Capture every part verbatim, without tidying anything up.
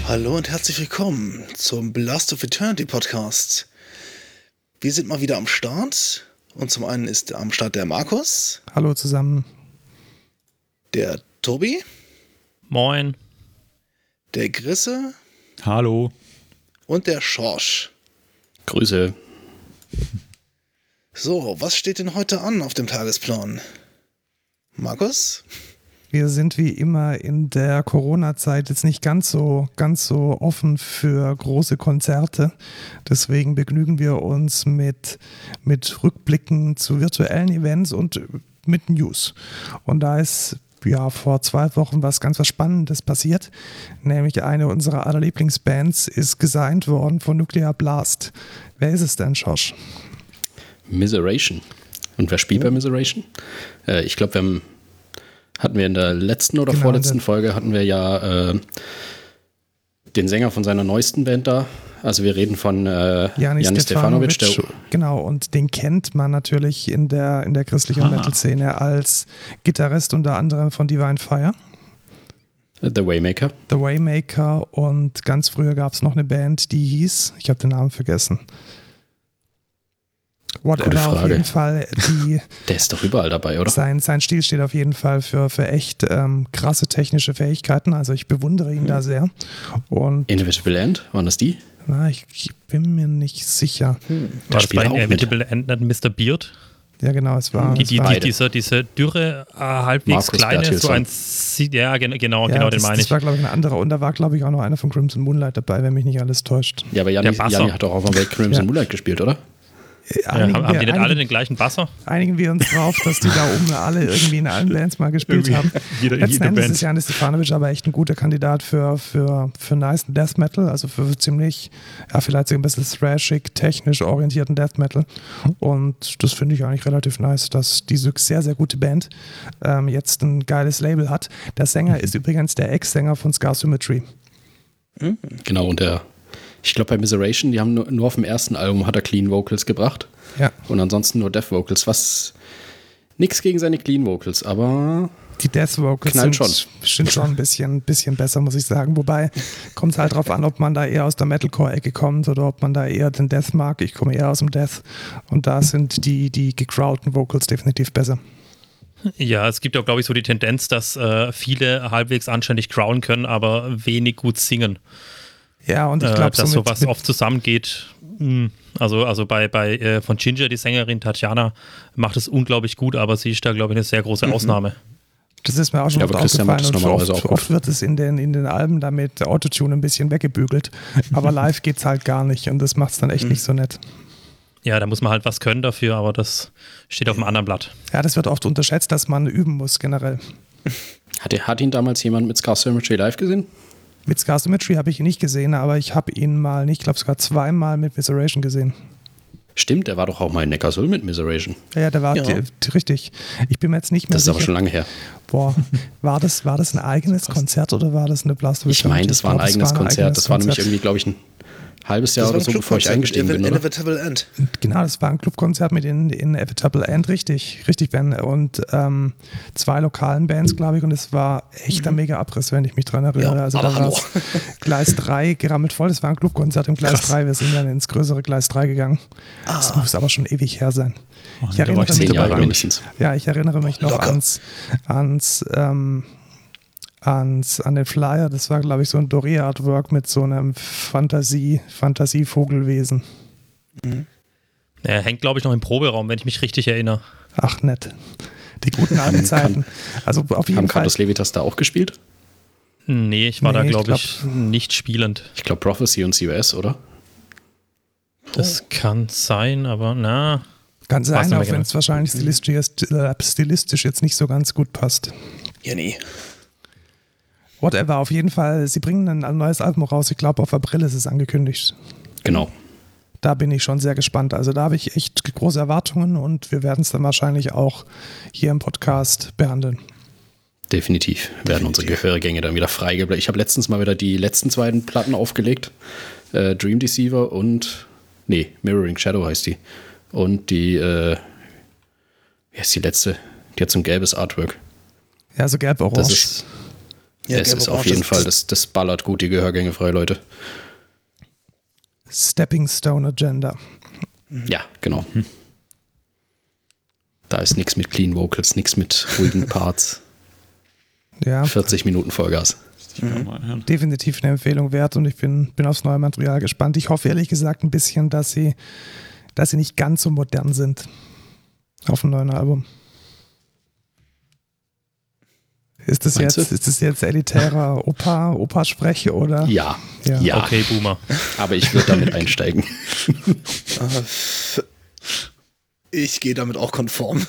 Hallo und herzlich willkommen zum Blast of Eternity Podcast. Wir sind mal wieder am Start und zum einen ist am Start der Markus. Hallo zusammen. Der Tobi. Moin. Der Grisse. Hallo. Und der Schorsch. Grüße. So, was steht denn heute an auf dem Tagesplan? Markus? Wir sind wie immer in der Corona-Zeit jetzt nicht ganz so, ganz so offen für große Konzerte. Deswegen begnügen wir uns mit, mit Rückblicken zu virtuellen Events und mit News. Und da ist ja vor zwei Wochen was ganz was Spannendes passiert. Nämlich eine unserer aller Lieblingsbands ist gesigned worden von Nuclear Blast. Wer ist es denn, Josh? Miseration. Und wer spielt oh. bei Miseration? Äh, ich glaube, wir haben hatten wir in der letzten oder genau, vorletzten Folge hatten wir ja äh, den Sänger von seiner neuesten Band da. Also wir reden von äh, Janis, Janis Stefanovic. Stefanovic. Genau, und den kennt man natürlich in der, in der christlichen ah. Metal-Szene als Gitarrist unter anderem von Divine Fire. The Waymaker. The Waymaker und ganz früher gab es noch eine Band, die hieß, ich habe den Namen vergessen. Whatever, auf jeden Fall. Die, Der ist doch überall dabei, oder? Sein, sein Stil steht auf jeden Fall für, für echt ähm, krasse technische Fähigkeiten. Also ich bewundere ihn hm. da sehr. Und Inevitable End, waren das die? Na, ich, ich bin mir nicht sicher. Hm. War das bei Inevitable End nicht Mister Beard? Ja, genau, es war. Die, die, es war die, diese, diese dürre, äh, halbwegs Markus kleine, Bertilsson. so ein. Ja, genau, genau, ja, genau das, den meine das ich. Das war, glaube ich, ein anderer. Und da war, glaube ich, auch noch einer von Crimson Moonlight dabei, wenn mich nicht alles täuscht. Ja, aber Janni, Janni hat doch auch mal bei Crimson ja. Moonlight gespielt, oder? Ja, haben, haben die nicht alle den gleichen Basser? Einigen wir uns drauf, dass die da oben alle irgendwie in allen Bands mal gespielt haben. Jeder, Letzten jede Endes Band. ist Janis Stefanovic aber echt ein guter Kandidat für, für, für nice Death Metal, also für ziemlich, ja, vielleicht so ein bisschen thrashig, technisch orientierten Death Metal. Und das finde ich eigentlich relativ nice, dass diese sehr, sehr gute Band ähm, jetzt ein geiles Label hat. Der Sänger ist übrigens der Ex-Sänger von Scar Symmetry. Genau, und der ich glaube, bei Miseration, die haben nur, nur auf dem ersten Album hat er Clean Vocals gebracht. Ja. Und ansonsten nur Death Vocals, was nichts gegen seine Clean Vocals, aber die Death Vocals sind schon. sind schon ein bisschen, bisschen besser, muss ich sagen. Wobei, kommt es halt drauf an, ob man da eher aus der Metalcore-Ecke kommt oder ob man da eher den Death mag. Ich komme eher aus dem Death und da sind die, die gecrowdten Vocals definitiv besser. Ja, es gibt auch, glaube ich, so die Tendenz, dass äh, viele halbwegs anständig crowden können, aber wenig gut singen. Ja, und ich glaube, äh, dass so sowas oft zusammengeht. Also, also bei, bei äh, von Ginger, die Sängerin Tatjana, macht es unglaublich gut, aber sie ist da, glaube ich, eine sehr große mhm. Ausnahme. Das ist mir auch schon ja, oft aufgefallen und oft, auch oft wird es in den, in den Alben damit Autotune ein bisschen weggebügelt, aber live geht es halt gar nicht und das macht es dann echt mhm. nicht so nett. Ja, da muss man halt was können dafür, aber das steht auf einem anderen Blatt. Ja, das wird oft unterschätzt, dass man üben muss generell. Hat, hat ihn damals jemand mit Scar Symmetry live gesehen? Mit Scar Symmetry habe ich ihn nicht gesehen, aber ich habe ihn mal, nicht, ich glaube sogar zweimal mit Miseration gesehen. Stimmt, der war doch auch mal in Neckarsulm mit Miseration. Ja, ja der war ja. Die, die, richtig. Ich bin mir jetzt nicht mehr das sicher. Das ist aber schon lange her. Boah, war das, war das ein eigenes Konzert oder war das eine Blast of Ich meine, das war ein eigenes Konzert. Das war nämlich irgendwie, glaube ich, ein halbes Jahr oder so, bevor ich eingestiegen bin, oder? Inevitable End. Genau, das war ein Clubkonzert mit in, Inevitable End, richtig, richtig, Ben. Und ähm, zwei lokalen Bands, glaube ich, und es war echt ein mega Abriss, wenn ich mich dran erinnere. Ja, also da war Gleis drei gerammelt voll, das war ein Clubkonzert im Gleis Krass. drei, wir sind dann ins größere Gleis drei gegangen. Ah. Das muss aber schon ewig her sein. Oh, ich erinnere mich zehn Jahre mindestens. Ja, ich erinnere mich noch Locker. ans, ans ähm, Ans, an den Flyer, das war, glaube ich, so ein Doré-Artwork mit so einem Fantasie, Fantasie-Vogelwesen. Mhm. Er hängt, glaube ich, noch im Proberaum, wenn ich mich richtig erinnere. Ach, nett. Die guten alten Zeiten. Also auf jeden Haben Fall. Carlos Levitas da auch gespielt? Nee, ich war nee, da, glaube ich, glaub, ich, nicht spielend. Ich glaube Prophecy und C O S, oder? Das oh. kann sein, aber na. Kann sein, auch wenn es wahrscheinlich stilistisch, stilistisch jetzt nicht so ganz gut passt. Ja, nee. Whatever, auf jeden Fall, sie bringen ein neues Album raus, ich glaube auf April ist es angekündigt. Genau. Da bin ich schon sehr gespannt, also da habe ich echt große Erwartungen und wir werden es dann wahrscheinlich auch hier im Podcast behandeln. Definitiv, werden Definitiv. unsere Gehörgänge dann wieder freigebleiben. Ich habe letztens mal wieder die letzten zwei Platten aufgelegt, äh, Dream Deceiver und, nee, Mirroring Shadow heißt die. Und die, äh, wie heißt die letzte? Die hat so ein gelbes Artwork. Ja, so gelb-orange. Das ist Ja, es ist auf jeden Fall, das, das ballert gut die Gehörgänge frei, Leute. Stepping Stone Agenda. Ja, genau. Hm. Da ist nichts mit Clean Vocals, nichts mit ruhigen Parts. Ja. vierzig Minuten Vollgas. Mhm. Definitiv eine Empfehlung wert und ich bin, bin aufs neue Material gespannt. Ich hoffe ehrlich gesagt ein bisschen, dass sie, dass sie nicht ganz so modern sind auf dem neuen Album. Ist das jetzt, ist das jetzt elitärer Opa, Opa-Sprech oder? Ja, ja. ja. Okay, Boomer. Aber ich würde damit einsteigen. Ich gehe damit auch konform.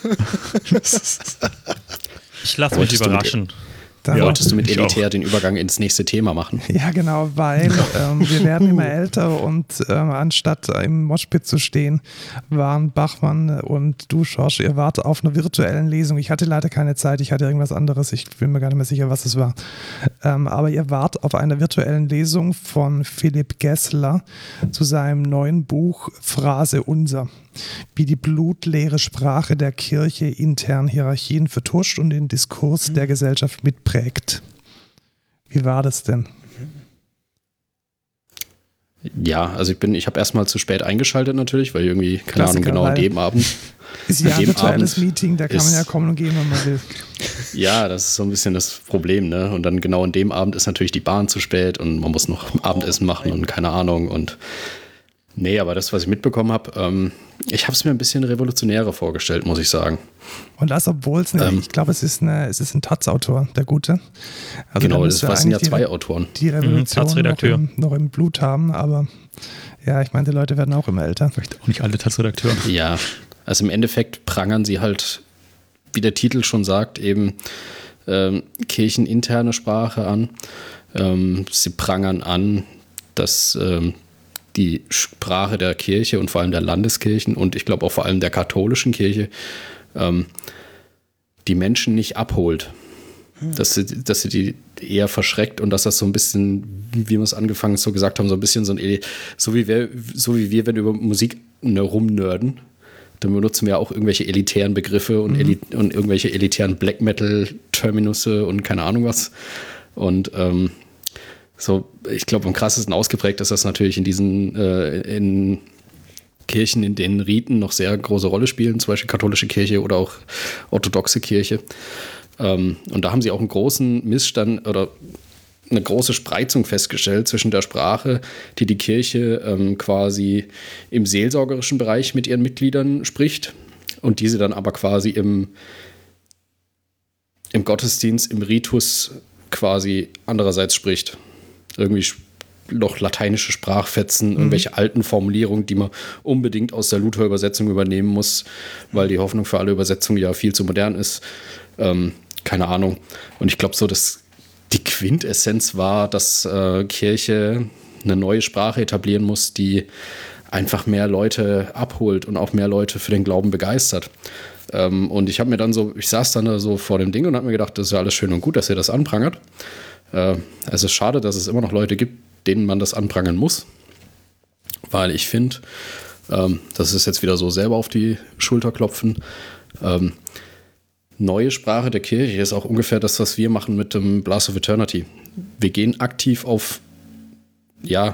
Ich lasse mich überraschen. Ja, wolltest du mit elitär auch den Übergang ins nächste Thema machen? Ja, genau, weil ähm, wir werden immer älter und ähm, anstatt im Moshpit zu stehen, waren Bachmann und du, Schorsch, ihr wart auf einer virtuellen Lesung. Ich hatte leider keine Zeit, ich hatte irgendwas anderes, ich bin mir gar nicht mehr sicher, was es war. Ähm, aber ihr wart auf einer virtuellen Lesung von Philipp Gessler zu seinem neuen Buch Phrase Unser, wie die blutleere Sprache der Kirche intern Hierarchien vertuscht und den Diskurs der Gesellschaft mitprägt. Wie war das denn? Ja, also ich bin, ich habe erstmal zu spät eingeschaltet natürlich, weil irgendwie, keine Klassiker, Ahnung, genau an dem Abend. Ist ja ein virtuelles Meeting, da kann man ja kommen und gehen, wenn man will. Ja, das ist so ein bisschen das Problem, ne? Und dann genau an dem Abend ist natürlich die Bahn zu spät und man muss noch Abendessen machen und keine Ahnung und nee, aber das, was ich mitbekommen habe, ähm, ich habe es mir ein bisschen revolutionärer vorgestellt, muss ich sagen. Und das, obwohl es, ähm, ich glaube, es ist, eine, es ist ein Taz-Autor, der Gute. Also genau, das sind ja zwei Autoren. Die Revolution mhm, noch, im, noch im Blut haben, aber ja, ich meine, die Leute werden auch immer älter. Vielleicht auch nicht alle Taz-Redakteure. Ja, also im Endeffekt prangern sie halt, wie der Titel schon sagt, eben ähm, kircheninterne Sprache an. Ähm, sie prangern an, dass ähm, die Sprache der Kirche und vor allem der Landeskirchen und ich glaube auch vor allem der katholischen Kirche ähm, die Menschen nicht abholt. Dass sie, dass sie die eher verschreckt und dass das so ein bisschen, wie wir es angefangen so gesagt haben, so ein bisschen so ein, so wie wir, so wie wir, wenn wir über Musik ne, rumnörden, dann benutzen wir auch irgendwelche elitären Begriffe und, mhm. Eli- und irgendwelche elitären Black Metal-Terminusse und keine Ahnung was. Und ähm, so, ich glaube, am krassesten ausgeprägt ist das natürlich in diesen äh, in Kirchen, in denen Riten noch sehr große Rolle spielen, zum Beispiel katholische Kirche oder auch orthodoxe Kirche. Ähm, und da haben sie auch einen großen Missstand oder eine große Spreizung festgestellt zwischen der Sprache, die die Kirche ähm, quasi im seelsorgerischen Bereich mit ihren Mitgliedern spricht und diese dann aber quasi im, im Gottesdienst, im Ritus quasi andererseits spricht. Irgendwie noch lateinische Sprachfetzen, mhm. irgendwelche alten Formulierungen, die man unbedingt aus der Luther-Übersetzung übernehmen muss, weil die Hoffnung für alle Übersetzungen ja viel zu modern ist. Ähm, keine Ahnung. Und ich glaube so, dass die Quintessenz war, dass äh, Kirche eine neue Sprache etablieren muss, die einfach mehr Leute abholt und auch mehr Leute für den Glauben begeistert. Ähm, und ich habe mir dann so, ich saß dann da so vor dem Ding und habe mir gedacht, das ist ja alles schön und gut, dass ihr das anprangert. Äh, es ist schade, dass es immer noch Leute gibt, denen man das anprangern muss. Weil ich finde, ähm, das ist jetzt wieder so selber auf die Schulter klopfen, ähm, neue Sprache der Kirche ist auch ungefähr das, was wir machen mit dem Blast of Eternity. Wir gehen aktiv auf, ja,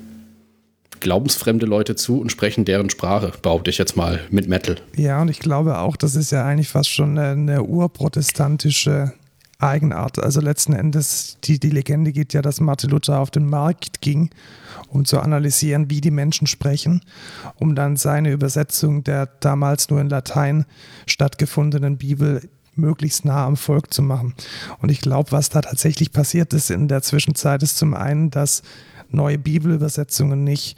glaubensfremde Leute zu und sprechen deren Sprache, behaupte ich jetzt mal, mit Metal. Ja, und ich glaube auch, das ist ja eigentlich fast schon eine, eine urprotestantische Eigenart. Also letzten Endes, die, die Legende geht ja, dass Martin Luther auf den Markt ging, um zu analysieren, wie die Menschen sprechen, um dann seine Übersetzung der damals nur in Latein stattgefundenen Bibel möglichst nah am Volk zu machen. Und ich glaube, was da tatsächlich passiert ist in der Zwischenzeit, ist zum einen, dass neue Bibelübersetzungen nicht,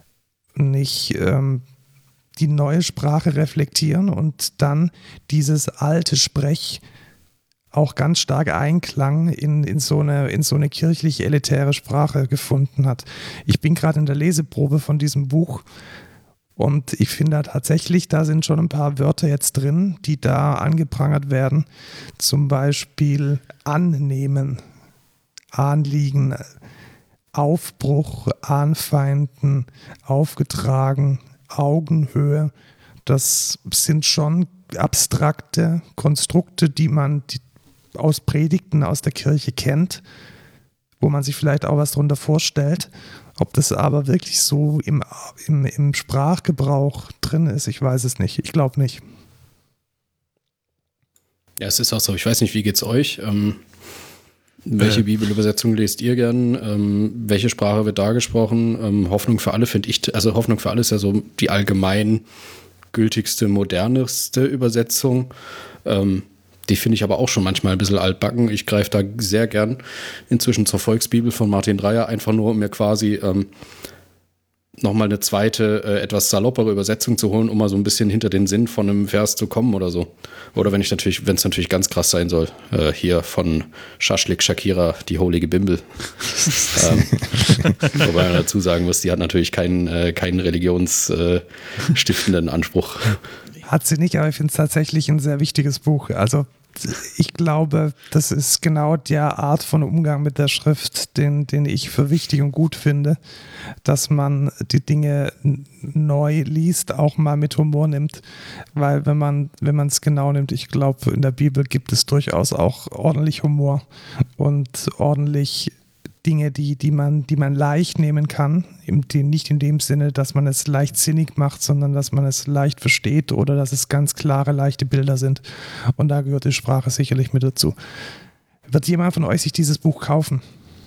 nicht ähm, die neue Sprache reflektieren und dann dieses alte Sprech auch ganz stark Einklang in, in, so eine, in so eine kirchlich-elitäre Sprache gefunden hat. Ich bin gerade in der Leseprobe von diesem Buch und ich finde tatsächlich, da sind schon ein paar Wörter jetzt drin, die da angeprangert werden. Zum Beispiel annehmen, Anliegen, Aufbruch, Anfeinden, aufgetragen, Augenhöhe. Das sind schon abstrakte Konstrukte, die man, die aus Predigten aus der Kirche kennt, wo man sich vielleicht auch was drunter vorstellt. Ob das aber wirklich so im, im, im Sprachgebrauch drin ist, ich weiß es nicht. Ich glaube nicht. Ja, es ist auch so. Ich weiß nicht, wie geht's euch? Ähm, welche äh. Bibelübersetzung lest ihr gern? Ähm, welche Sprache wird da gesprochen? Ähm, Hoffnung für alle finde ich, also Hoffnung für alle ist ja so die allgemein gültigste, modernste Übersetzung. Ähm, Die finde ich aber auch schon manchmal ein bisschen altbacken. Ich greife da sehr gern inzwischen zur Volksbibel von Martin Dreyer, einfach nur, um mir quasi ähm, nochmal eine zweite, äh, etwas saloppere Übersetzung zu holen, um mal so ein bisschen hinter den Sinn von einem Vers zu kommen oder so. Oder wenn ich natürlich, wenn es natürlich ganz krass sein soll, äh, hier von Schaschlik Shakira, die Holige Bimbel. ähm, wobei man dazu sagen muss, die hat natürlich keinen, äh, keinen religionsstiftenden äh, Anspruch. Hat sie nicht, aber ich finde es tatsächlich ein sehr wichtiges Buch. Also ich glaube, das ist genau der Art von Umgang mit der Schrift, den, den ich für wichtig und gut finde, dass man die Dinge neu liest, auch mal mit Humor nimmt, weil wenn man wenn man es genau nimmt, ich glaube, in der Bibel gibt es durchaus auch ordentlich Humor und ordentlich Dinge, die, die, man, die man leicht nehmen kann, nicht in dem Sinne, dass man es leichtsinnig macht, sondern dass man es leicht versteht oder dass es ganz klare, leichte Bilder sind. Und da gehört die Sprache sicherlich mit dazu. Wird jemand von euch sich dieses Buch kaufen?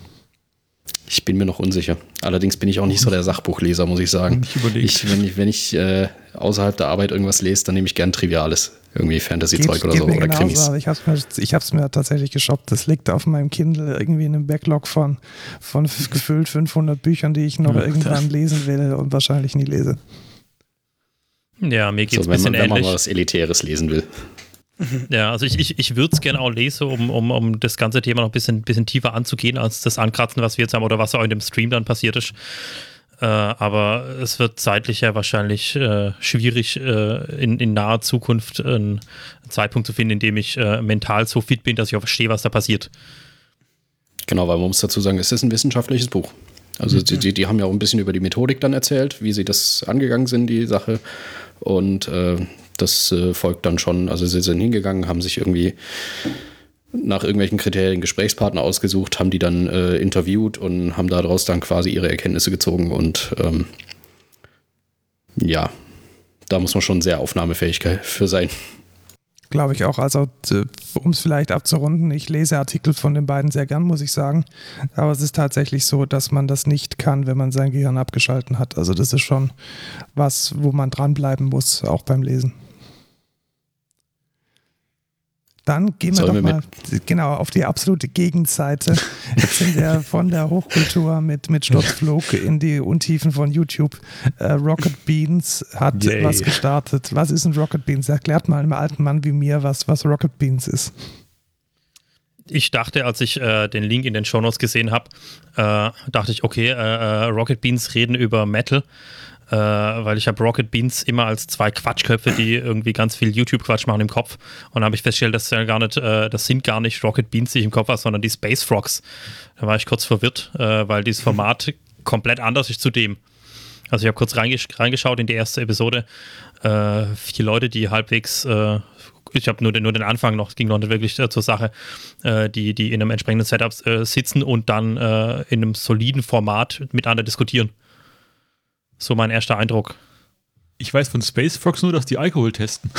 Ich bin mir noch unsicher. Allerdings bin ich auch nicht so der Sachbuchleser, muss ich sagen. Ich, wenn ich, wenn ich äh, außerhalb der Arbeit irgendwas lese, dann nehme ich gern Triviales. Irgendwie Fantasy-Zeug oder so. Oder genauso, Krimis. Ich habe es mir, ich hab's mir tatsächlich geshoppt. Das liegt auf meinem Kindle irgendwie in einem Backlog von, von gefühlt fünfhundert Büchern, die ich noch ja, irgendwann lesen will und wahrscheinlich nie lese. Ja, mir geht es so, ein bisschen wenn man, ähnlich. Wenn man was Elitäres lesen will. Ja, also ich, ich, ich würde es gerne auch lesen, um, um, um das ganze Thema noch ein bisschen, bisschen tiefer anzugehen, als das Ankratzen, was wir jetzt haben oder was auch in dem Stream dann passiert ist. Äh, aber es wird zeitlich ja wahrscheinlich äh, schwierig, äh, in, in naher Zukunft einen Zeitpunkt zu finden, in dem ich äh, mental so fit bin, dass ich auch verstehe, was da passiert. Genau, weil man muss dazu sagen, es ist ein wissenschaftliches Buch. Also mhm. die, die haben ja auch ein bisschen über die Methodik dann erzählt, wie sie das angegangen sind, die Sache. Und äh, das äh, folgt dann schon, also sie sind hingegangen, haben sich irgendwie nach irgendwelchen Kriterien Gesprächspartner ausgesucht, haben die dann äh, interviewt und haben daraus dann quasi ihre Erkenntnisse gezogen und ähm, ja, da muss man schon sehr aufnahmefähig für sein. Glaube ich auch. Also um es vielleicht abzurunden, ich lese Artikel von den beiden sehr gern, muss ich sagen. Aber es ist tatsächlich so, dass man das nicht kann, wenn man sein Gehirn abgeschalten hat. Also das ist schon was, wo man dranbleiben muss, auch beim Lesen. Dann gehen wir Sollen doch wir mal genau auf die absolute Gegenseite. Jetzt sind wir von der Hochkultur mit, mit Sturzflug in die Untiefen von YouTube. Äh, Rocket Beans hat Yay. was gestartet. Was ist ein Rocket Beans? Erklärt mal einem alten Mann wie mir, was, was Rocket Beans ist. Ich dachte, als ich äh, den Link in den Shownotes gesehen habe, äh, dachte ich, okay, äh, Rocket Beans reden über Metal. Äh, weil ich habe Rocket Beans immer als zwei Quatschköpfe, die irgendwie ganz viel YouTube-Quatsch machen im Kopf. Und dann habe ich festgestellt, dass ja gar nicht, äh, das sind gar nicht Rocket Beans, die ich im Kopf habe, sondern die Space Frogs. Da war ich kurz verwirrt, äh, weil dieses Format komplett anders ist zu dem. Also ich habe kurz reingesch- reingeschaut in die erste Episode. Äh, vier Leute, die halbwegs, äh, ich habe nur den, nur den Anfang noch, es ging noch nicht wirklich äh, zur Sache, äh, die, die in einem entsprechenden Setup äh, sitzen und dann äh, in einem soliden Format miteinander diskutieren. So mein erster Eindruck. Ich weiß von Space Frogs nur, dass die Alkohol testen.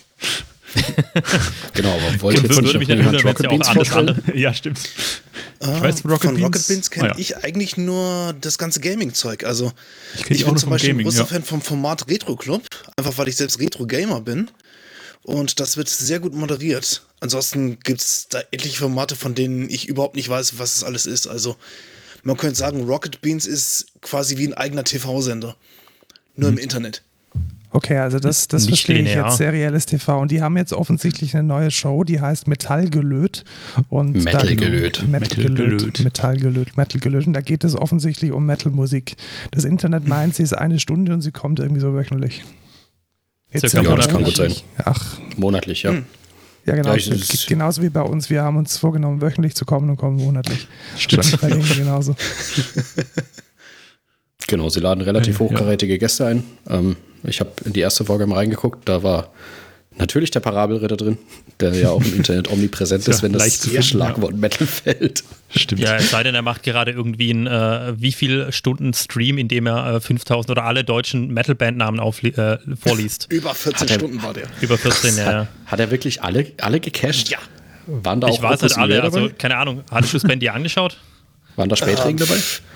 Genau, aber wollte jetzt nicht jemand Rocket Beans vorstellen? Ja, stimmt. Ich ah, weiß von Rocket von Beans, Rocket Beans kenne ah, ja. ich eigentlich nur das ganze Gaming-Zeug. Also ich, ich bin zum Beispiel Gaming, ein großer ja. Fan vom Format Retro Club, einfach weil ich selbst Retro-Gamer bin. Und das wird sehr gut moderiert. Ansonsten gibt es da etliche Formate, von denen ich überhaupt nicht weiß, was es alles ist. Also man könnte sagen, Rocket Beans ist quasi wie ein eigener T V-Sender. Nur hm. im Internet. Okay, also das, das verstehe ich jetzt, serielles T V. Und die haben jetzt offensichtlich eine neue Show, die heißt Metallgelöt. Und Metalgelöt. Metalgelöt. Metalgelöt. Metalgelöt. Und da geht es offensichtlich um Metalmusik. Das Internet meint, sie ist eine Stunde und sie kommt irgendwie so wöchentlich. Jetzt ja, das kann gut sein. Ach. Monatlich, ja. Hm. Ja, genau. Ja, genauso wie bei uns. Wir haben uns vorgenommen, wöchentlich zu kommen und kommen monatlich. Stimmt. Bei denen genauso. Genau, sie laden relativ hochkarätige Gäste ein. Ähm, ich habe in die erste Folge mal reingeguckt. Da war Natürlich der Parabelritter drin, der ja auch im Internet omnipräsent ist, wenn das Schlagwort Metal fällt. Stimmt. Ja, es sei denn, er macht gerade irgendwie einen äh, wie viel Stunden Stream, in dem er äh, fünftausend oder alle deutschen Metal-Bandnamen äh, vorliest. Über vierzehn er, Stunden war der. Über vierzehn, ja. Hat, hat er wirklich alle, alle gecached? Ja. Waren da auch ich weiß nicht alle, also keine Ahnung. Hattest du Spendy angeschaut? Waren da Spätregen ähm, dabei?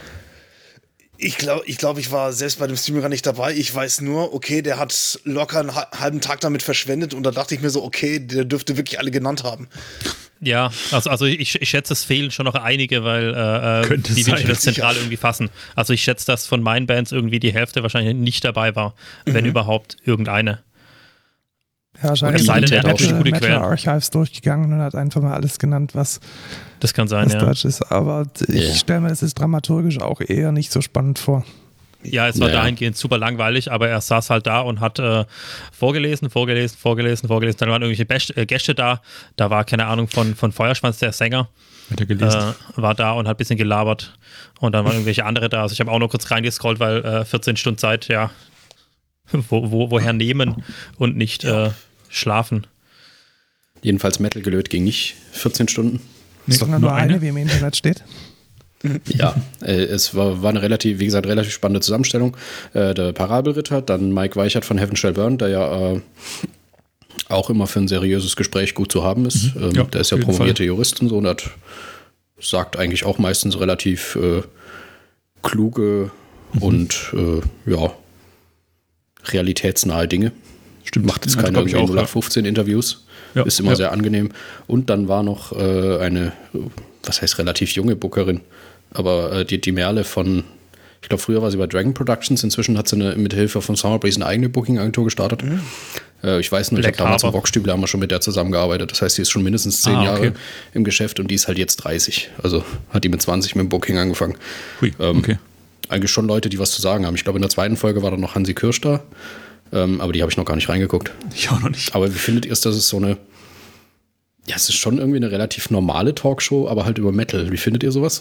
Ich glaube, ich, glaub, ich war selbst bei dem Stream gar nicht dabei. Ich weiß nur, okay, der hat locker einen halben Tag damit verschwendet und da dachte ich mir so, okay, der dürfte wirklich alle genannt haben. Ja, also, also ich, ich schätze, es fehlen schon noch einige, weil äh, die will das zentral irgendwie fassen. Also ich schätze, dass von meinen Bands irgendwie die Hälfte wahrscheinlich nicht dabei war, mhm. wenn überhaupt irgendeine. Ja, wahrscheinlich ist eine Metal, Metal Archives durchgegangen und hat einfach mal alles genannt, was das kann sein, was ja. Deutsch ist. Aber ich yeah. stelle mir das ist dramaturgisch auch eher nicht so spannend vor. Ja, es war ja. dahingehend super langweilig, aber er saß halt da und hat äh, vorgelesen, vorgelesen, vorgelesen, vorgelesen. Dann waren irgendwelche Best- äh, Gäste da. Da war, keine Ahnung, von, von Feuerschwanz, der Sänger, hat er gelesen. Äh, war da und hat ein bisschen gelabert. Und dann waren irgendwelche andere da. Also ich habe auch nur kurz reingescrollt, weil äh, vierzehn Stunden Zeit, ja, wo, wo, woher nehmen und nicht äh, schlafen. Jedenfalls Metal gelöt ging nicht vierzehn Stunden. Ist doch nur, nur eine, eine, wie im Internet steht. Ja, äh, es war, war eine relativ, wie gesagt, relativ spannende Zusammenstellung. Äh, der Parabelritter, dann Mike Weichert von Heaven Shall Burn, der ja äh, auch immer für ein seriöses Gespräch gut zu haben ist. Mhm. Ähm, ja, der ist ja promovierter Jurist und so und hat, sagt eigentlich auch meistens relativ äh, kluge mhm. und äh, ja, realitätsnahe Dinge. Stimmt. Macht jetzt keine null acht fünfzehn Interviews. Ja. Ist immer ja. sehr angenehm. Und dann war noch äh, eine, was heißt relativ junge Bookerin, aber äh, die, die Merle von, ich glaube früher war sie bei Dragon Productions, inzwischen hat sie eine, mit Hilfe von Summerbreeze eine eigene Booking-Agentur gestartet. Mhm. Äh, ich weiß nur, Black ich habe damals im Rockstübel haben wir schon mit der zusammengearbeitet. Das heißt, sie ist schon mindestens zehn ah, okay. Jahre im Geschäft und die ist halt jetzt dreißig. Also hat die mit zwanzig mit dem Booking angefangen. Hui, ähm, okay. Eigentlich schon Leute, die was zu sagen haben. Ich glaube, in der zweiten Folge war dann noch Hansi Kirsch da. Ähm, aber die habe ich noch gar nicht reingeguckt. Ich auch noch nicht. Aber wie findet ihr es, dass es so eine, ja, es ist schon irgendwie eine relativ normale Talkshow, aber halt über Metal. Wie findet ihr sowas?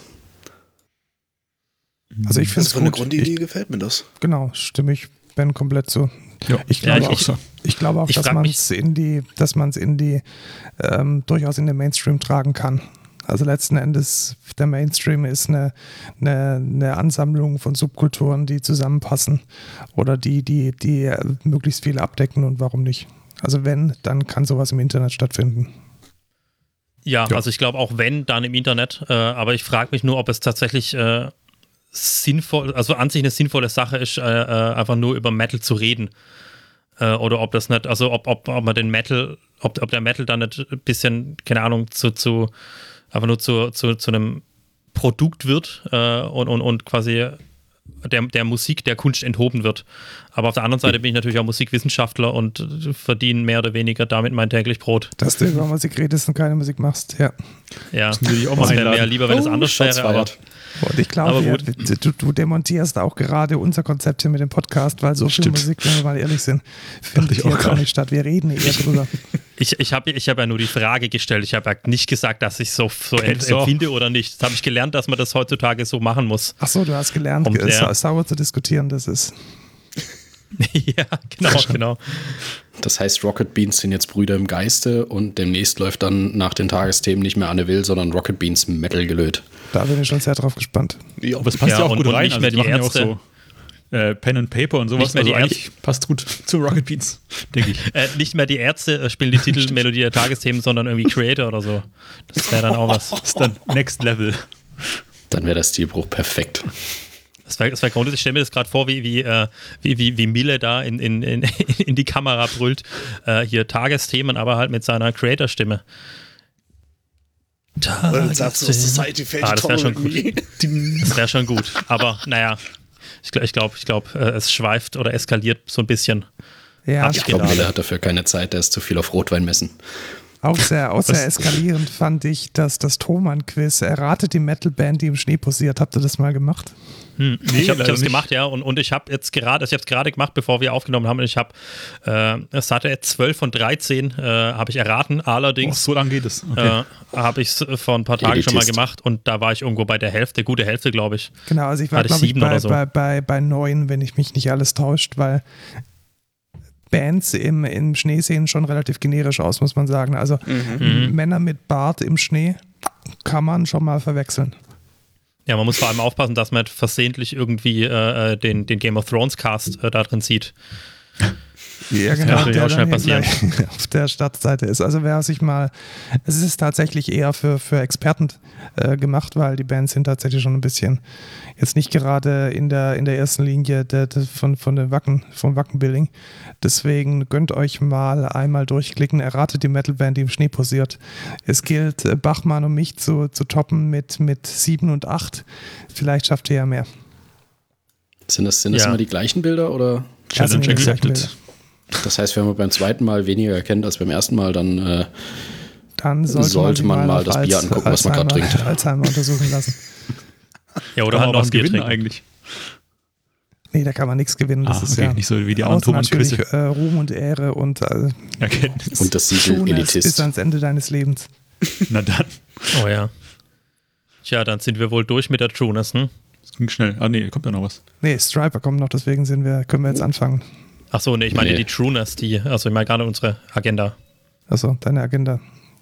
Also ich finde es gut. Von der Grundidee ich, gefällt mir das. Genau, stimme ich Ben komplett zu. Ja, ich glaube ja, auch, ich, ich glaube auch, ich dass man es in die, dass man es in die ähm, durchaus in den Mainstream tragen kann. Also letzten Endes, der Mainstream ist eine, eine, eine Ansammlung von Subkulturen, die zusammenpassen oder die, die, die möglichst viel abdecken und warum nicht. Also wenn, dann kann sowas im Internet stattfinden. Ja, ja. also ich glaube auch wenn, dann im Internet. Äh, aber ich frage mich nur, ob es tatsächlich äh, sinnvoll, also an sich eine sinnvolle Sache ist, äh, äh, einfach nur über Metal zu reden. Äh, oder ob das nicht, also ob, ob, ob man den Metal, ob, ob der Metal dann nicht ein bisschen, keine Ahnung, zu, zu einfach nur zu, zu, zu einem Produkt wird äh, und, und, und quasi der, der Musik, der Kunst enthoben wird. Aber auf der anderen Seite bin ich natürlich auch Musikwissenschaftler und verdiene mehr oder weniger damit mein täglich Brot. Dass du über Musik redest und keine Musik machst, ja. Ja, das wäre mir lieber, wenn es oh, anders wäre. Aber, und ich glaube, ja, du, du demontierst auch gerade unser Konzept hier mit dem Podcast, weil so viel Stimmt. Musik, wenn wir mal ehrlich sind, findet hier gar nicht statt. Wir reden eher drüber. Ich, ich habe ich hab ja nur die Frage gestellt. Ich habe ja nicht gesagt, dass ich so, so empfinde oder nicht. Das habe ich gelernt, dass man das heutzutage so machen muss. Ach so, du hast gelernt, um, ja. sauer zu diskutieren. Das ist... ja, genau, genau. Das heißt, Rocket Beans sind jetzt Brüder im Geiste und demnächst läuft dann nach den Tagesthemen nicht mehr Anne Will, sondern Rocket Beans Metal gelöt. Da bin ich schon sehr drauf gespannt. Ja, aber es passt ja, ja auch und, gut und rein. Nicht mehr also, die, die machen Ärzte, ja auch so äh, Pen and Paper und sowas. Also eigentlich passt gut zu Rocket Beans, denke ich. Äh, nicht mehr die Ärzte spielen die Titelmelodie der Tagesthemen, sondern irgendwie Creator oder so. Das wäre dann auch was. Das ist dann Next Level. Dann wäre der Stilbruch perfekt. Das wäre wär grundsätzlich, ich stelle mir das gerade vor, wie, wie, äh, wie, wie, wie Mille da in, in, in, in die Kamera brüllt. Äh, hier Tagesthemen, aber halt mit seiner Creator-Stimme. Society ah, das wäre schon gut. Das wäre schon gut. Aber naja, ich glaube, ich glaube, ich glaub, es schweift oder eskaliert so ein bisschen. Ja, ich glaube, Mille hat dafür keine Zeit, der ist zu viel auf Rotwein messen. Auch sehr, auch sehr eskalierend fand ich, dass das Thomann-Quiz erratet die Metal-Band, die im Schnee posiert. Habt ihr das mal gemacht? Hm. Nee, ich habe es gemacht, ja, und, und ich habe jetzt gerade, ich habe es gerade gemacht, bevor wir aufgenommen haben, und ich habe, äh, es hatte zwölf von dreizehn, äh, habe ich erraten, allerdings. Oh, so lange geht es. Okay. Äh, habe ich es vor ein paar Tagen Elitist. schon mal gemacht und da war ich irgendwo bei der Hälfte, gute Hälfte, glaube ich. Genau, also ich war, glaube ich, bei, so. bei, bei, bei neun, wenn ich mich nicht alles täuscht, weil Bands im, im Schnee sehen schon relativ generisch aus, muss man sagen. Also mhm. Männer mit Bart im Schnee kann man schon mal verwechseln. Ja, man muss vor allem aufpassen, dass man versehentlich irgendwie äh, den, den Game of Thrones Cast äh, da drin sieht. Ja, genau, der auch schnell passieren. Auf der Startseite ist. Also wer sich mal, es ist tatsächlich eher für, für Experten äh, gemacht, weil die Bands sind tatsächlich schon ein bisschen jetzt nicht gerade in der, in der ersten Linie der, der, von, von den Wacken, vom Wacken-Building. Deswegen gönnt euch mal einmal durchklicken, erratet die Metalband, die im Schnee posiert. Es gilt, Bachmann und mich zu, zu toppen mit, mit sieben und acht. Vielleicht schafft ihr ja mehr. Sind das, sind das ja. immer die gleichen Bilder oder? Challenge accepted. Das heißt, wenn man beim zweiten Mal weniger erkennt als beim ersten Mal, dann, äh, dann sollte, sollte man, man mal das Bier als, angucken, was man gerade trinkt. Alzheimer untersuchen lassen. Ja, oder halt noch ein Bier trinken eigentlich. Nee, da kann man nichts gewinnen. Das ah, ist okay. ja Nicht so wie die anderen natürlich äh, Ruhm und Ehre und äh, Erkenntnis. Und das Siegel Elitist. Bis ans Ende deines Lebens. Na dann. Oh ja. Tja, dann sind wir wohl durch mit der Trueness, hm? Das ging schnell. Ah nee, kommt da noch was. Nee, Striper kommt noch, deswegen sind wir, können wir jetzt anfangen. Achso, nee, ich meine nee. die Trueness, die, also ich meine gerade unsere Agenda. Achso, deine Agenda.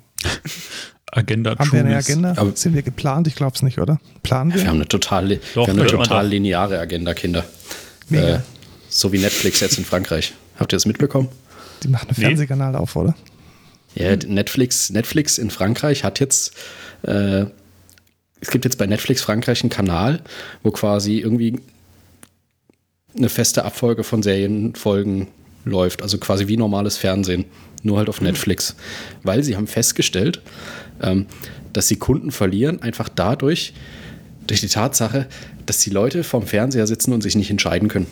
Agenda Haben Trueness. wir eine Agenda? Aber sind wir geplant? Ich glaube es nicht, oder? Planen wir? Wir haben eine total, Doch, wir haben eine könnte man total doch. lineare Agenda, Kinder. Mega. Äh, so wie Netflix jetzt in Frankreich. Habt ihr das mitbekommen? Die machen einen Nee. Fernsehkanal auf, oder? Ja, Netflix, Netflix in Frankreich hat jetzt, äh, es gibt jetzt bei Netflix Frankreich einen Kanal, wo quasi irgendwie eine feste Abfolge von Serienfolgen läuft, also quasi wie normales Fernsehen, nur halt auf Netflix. Weil sie haben festgestellt, ähm, dass sie Kunden verlieren, einfach dadurch, durch die Tatsache, dass die Leute vorm Fernseher sitzen und sich nicht entscheiden können.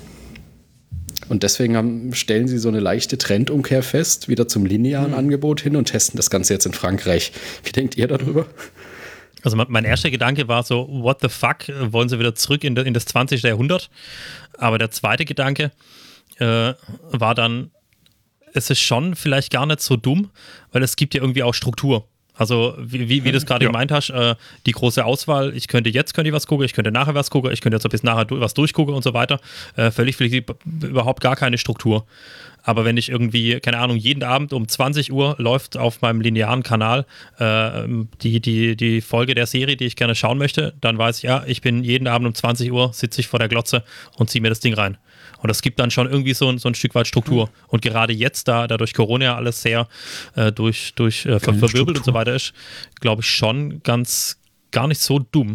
Und deswegen haben, stellen sie so eine leichte Trendumkehr fest, wieder zum linearen mhm. Angebot hin und testen das Ganze jetzt in Frankreich. Wie denkt ihr darüber? Also mein erster Gedanke war so, what the fuck, wollen sie wieder zurück in, in das zwanzigste Jahrhundert? Aber der zweite Gedanke äh, war dann, es ist schon vielleicht gar nicht so dumm, weil es gibt ja irgendwie auch Struktur. Also wie, wie, wie du es gerade ja. gemeint hast, äh, die große Auswahl, ich könnte jetzt könnte ich was gucken, ich könnte nachher was gucken, ich könnte jetzt bis nachher du, was durchgucken und so weiter. Äh, völlig flexibel, überhaupt gar keine Struktur. Aber wenn ich irgendwie, keine Ahnung, jeden Abend um zwanzig Uhr läuft auf meinem linearen Kanal äh, die, die, die Folge der Serie, die ich gerne schauen möchte, dann weiß ich, ja, ich bin jeden Abend um zwanzig Uhr, sitze ich vor der Glotze und ziehe mir das Ding rein. Und das gibt dann schon irgendwie so, so ein Stück weit Struktur. Mhm. Und gerade jetzt, da, da durch Corona ja alles sehr äh, durch, durch äh, ver verwirbelt und so weiter ist, glaube ich schon ganz gar nicht so dumm.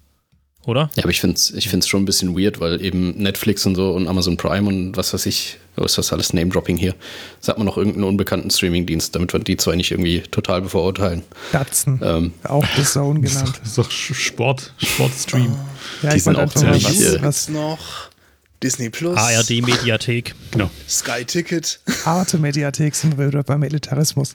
Oder? Ja, aber ich finde es ich find's schon ein bisschen weird, weil eben Netflix und so und Amazon Prime und was weiß ich, was ist das alles Name-Dropping hier? Sagt man noch irgendeinen unbekannten Streaming-Dienst, damit wir die zwar nicht irgendwie total bevorurteilen. Datsen, ähm, auch The Zone genannt. Das ist doch Sport, Sportstream. Ja, die ich sind wollte auch einfach mal ziemlich, was, äh, was noch Disney Plus, A R D-Mediathek. Genau. Sky Ticket. Arte-Mediathek sind wir wieder beim Militarismus.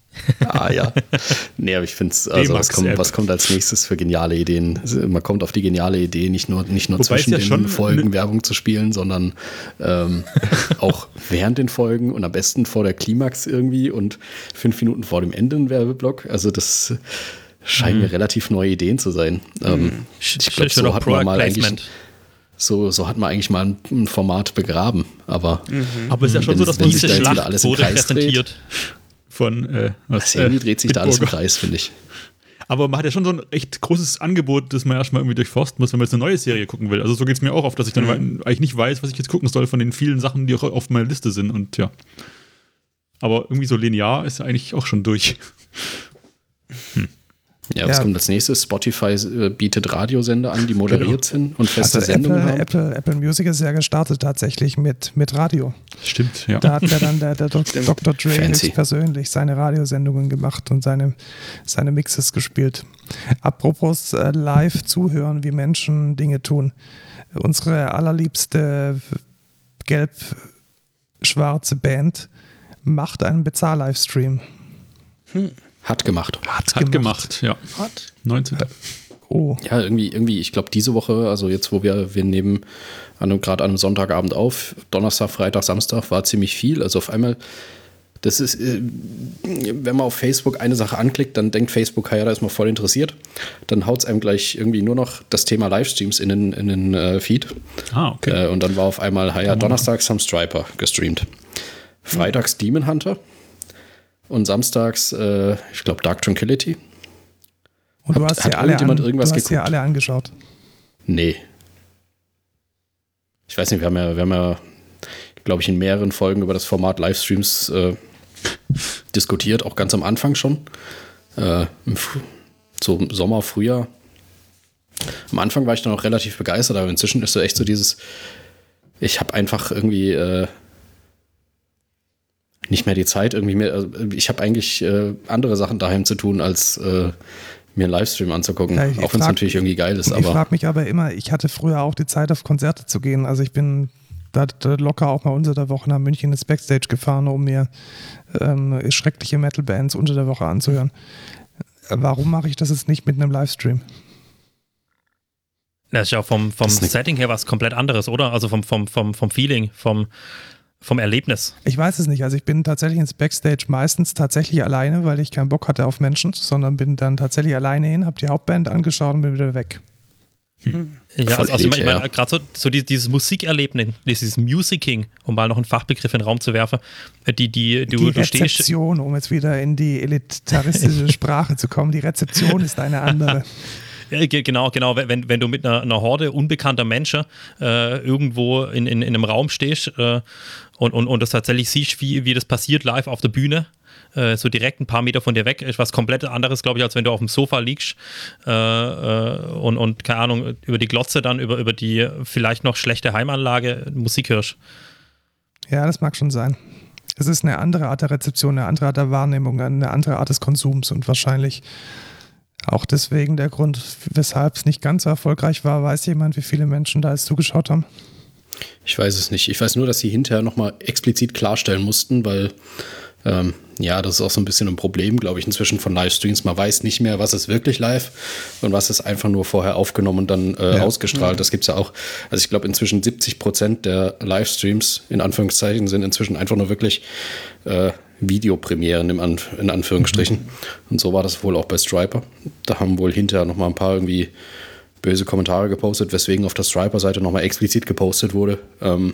Ah ja. Nee, aber ich finde es, also was kommt, was kommt als nächstes für geniale Ideen? Also, man kommt auf die geniale Idee, nicht nur, nicht nur zwischen ja den Folgen Werbung zu spielen, sondern ähm, auch während den Folgen und am besten vor der Klimax irgendwie und fünf Minuten vor dem Ende ein Werbeblock. Also das scheinen mhm. mir relativ neue Ideen zu sein. Mhm. Ähm, ich glaube, so hat man mal eigentlich So, so hat man eigentlich mal ein, ein Format begraben. Aber, mhm. aber es ist ja schon so, dass diese da Schlacht alles wurde präsentiert. Von, äh, was, irgendwie dreht sich da alles im Kreis, finde ich. Aber man hat ja schon so ein echt großes Angebot, das man erstmal irgendwie durchforsten muss, wenn man jetzt eine neue Serie gucken will. Also so geht es mir auch oft, dass ich dann mhm. eigentlich nicht weiß, was ich jetzt gucken soll von den vielen Sachen, die auch auf meiner Liste sind. Und ja. Aber irgendwie so linear ist ja eigentlich auch schon durch. Hm. Ja, was ja. kommt als nächstes? Spotify äh, bietet Radiosender an, die moderiert genau. sind und feste also Sendungen Apple, haben. Apple, Apple Music ist ja gestartet tatsächlich mit, mit Radio. Stimmt, ja. Da hat ja dann der, der Doktor Dre persönlich seine Radiosendungen gemacht und seine, seine Mixes gespielt. Apropos äh, live zuhören, wie Menschen Dinge tun. Unsere allerliebste gelb-schwarze Band macht einen Bezahl-Livestream. Hm. Hat gemacht. Hat, Hat gemacht. gemacht, ja. Hat? neunzehnten Oh. Ja, irgendwie, irgendwie, ich glaube, diese Woche, also jetzt, wo wir, wir nehmen gerade an einem Sonntagabend auf, Donnerstag, Freitag, Samstag, war ziemlich viel. Also auf einmal, das ist, wenn man auf Facebook eine Sache anklickt, dann denkt Facebook, ja, da ist man voll interessiert. Dann haut es einem gleich irgendwie nur noch das Thema Livestreams in den, in den äh, Feed. Ah, okay. Äh, und dann war auf einmal, ja, Donnerstags haben Striper gestreamt. freitags Demon Hunter und samstags, äh, ich glaube, Dark Tranquility. Und du hast, hat ja alle, an, irgendwas du hast geguckt? ja alle angeschaut. Nee. Ich weiß nicht, wir haben ja, wir haben ja, glaube ich, in mehreren Folgen über das Format Livestreams äh, diskutiert, auch ganz am Anfang schon. Äh, im so im Sommer, Frühjahr. Am Anfang war ich dann auch relativ begeistert, aber inzwischen ist so echt so dieses, ich habe einfach irgendwie äh, nicht mehr die Zeit, irgendwie mehr, also ich habe eigentlich äh, andere Sachen daheim zu tun, als äh, mir einen Livestream anzugucken, ja, auch wenn es natürlich irgendwie geil ist. Ich frage mich aber immer, ich hatte früher auch die Zeit, auf Konzerte zu gehen, also ich bin da, da locker auch mal unter der Woche nach München ins Backstage gefahren, um mir ähm, schreckliche Metal-Bands unter der Woche anzuhören. Warum mache ich das jetzt nicht mit einem Livestream? Das ist ja auch vom, vom Setting her was komplett anderes, oder? Also vom, vom, vom, vom Feeling, vom, vom Erlebnis. Ich weiß es nicht. Also ich bin tatsächlich ins Backstage meistens tatsächlich alleine, weil ich keinen Bock hatte auf Menschen, sondern bin dann tatsächlich alleine hin, habe die Hauptband angeschaut und bin wieder weg. Hm. Ja, also, also ich meine, mein, gerade so, so dieses Musikerlebnis, dieses Musicking, um mal noch einen Fachbegriff in den Raum zu werfen, die, die, du, die du Rezeption, stehst, um jetzt wieder in die elitaristische Sprache zu kommen, die Rezeption ist eine andere. Ja, genau, genau. Wenn, wenn du mit einer, einer Horde unbekannter Menschen äh, irgendwo in, in, in einem Raum stehst äh, und, und, und das tatsächlich siehst, wie, wie das passiert live auf der Bühne, äh, so direkt ein paar Meter von dir weg, ist was komplett anderes, glaube ich, als wenn du auf dem Sofa liegst äh, äh, und, und, keine Ahnung, über die Glotze dann, über, über die vielleicht noch schlechte Heimanlage Musik hörst. Ja, das mag schon sein. Es ist eine andere Art der Rezeption, eine andere Art der Wahrnehmung, eine andere Art des Konsums und wahrscheinlich auch deswegen der Grund, weshalb es nicht ganz so erfolgreich war. Weiß jemand, wie viele Menschen da jetzt zugeschaut haben? Ich weiß es nicht. Ich weiß nur, dass sie hinterher nochmal explizit klarstellen mussten, weil ähm, ja, das ist auch so ein bisschen ein Problem, glaube ich, inzwischen von Livestreams. Man weiß nicht mehr, was ist wirklich live und was ist einfach nur vorher aufgenommen und dann äh, ja. ausgestrahlt. Das gibt es ja auch. Also ich glaube, inzwischen siebzig Prozent der Livestreams, in Anführungszeichen, sind inzwischen einfach nur wirklich äh, Videopremieren im An- in Anführungsstrichen. Mhm. Und so war das wohl auch bei Striper. Da haben wohl hinterher nochmal ein paar irgendwie böse Kommentare gepostet, weswegen auf der Striper-Seite nochmal explizit gepostet wurde, ähm,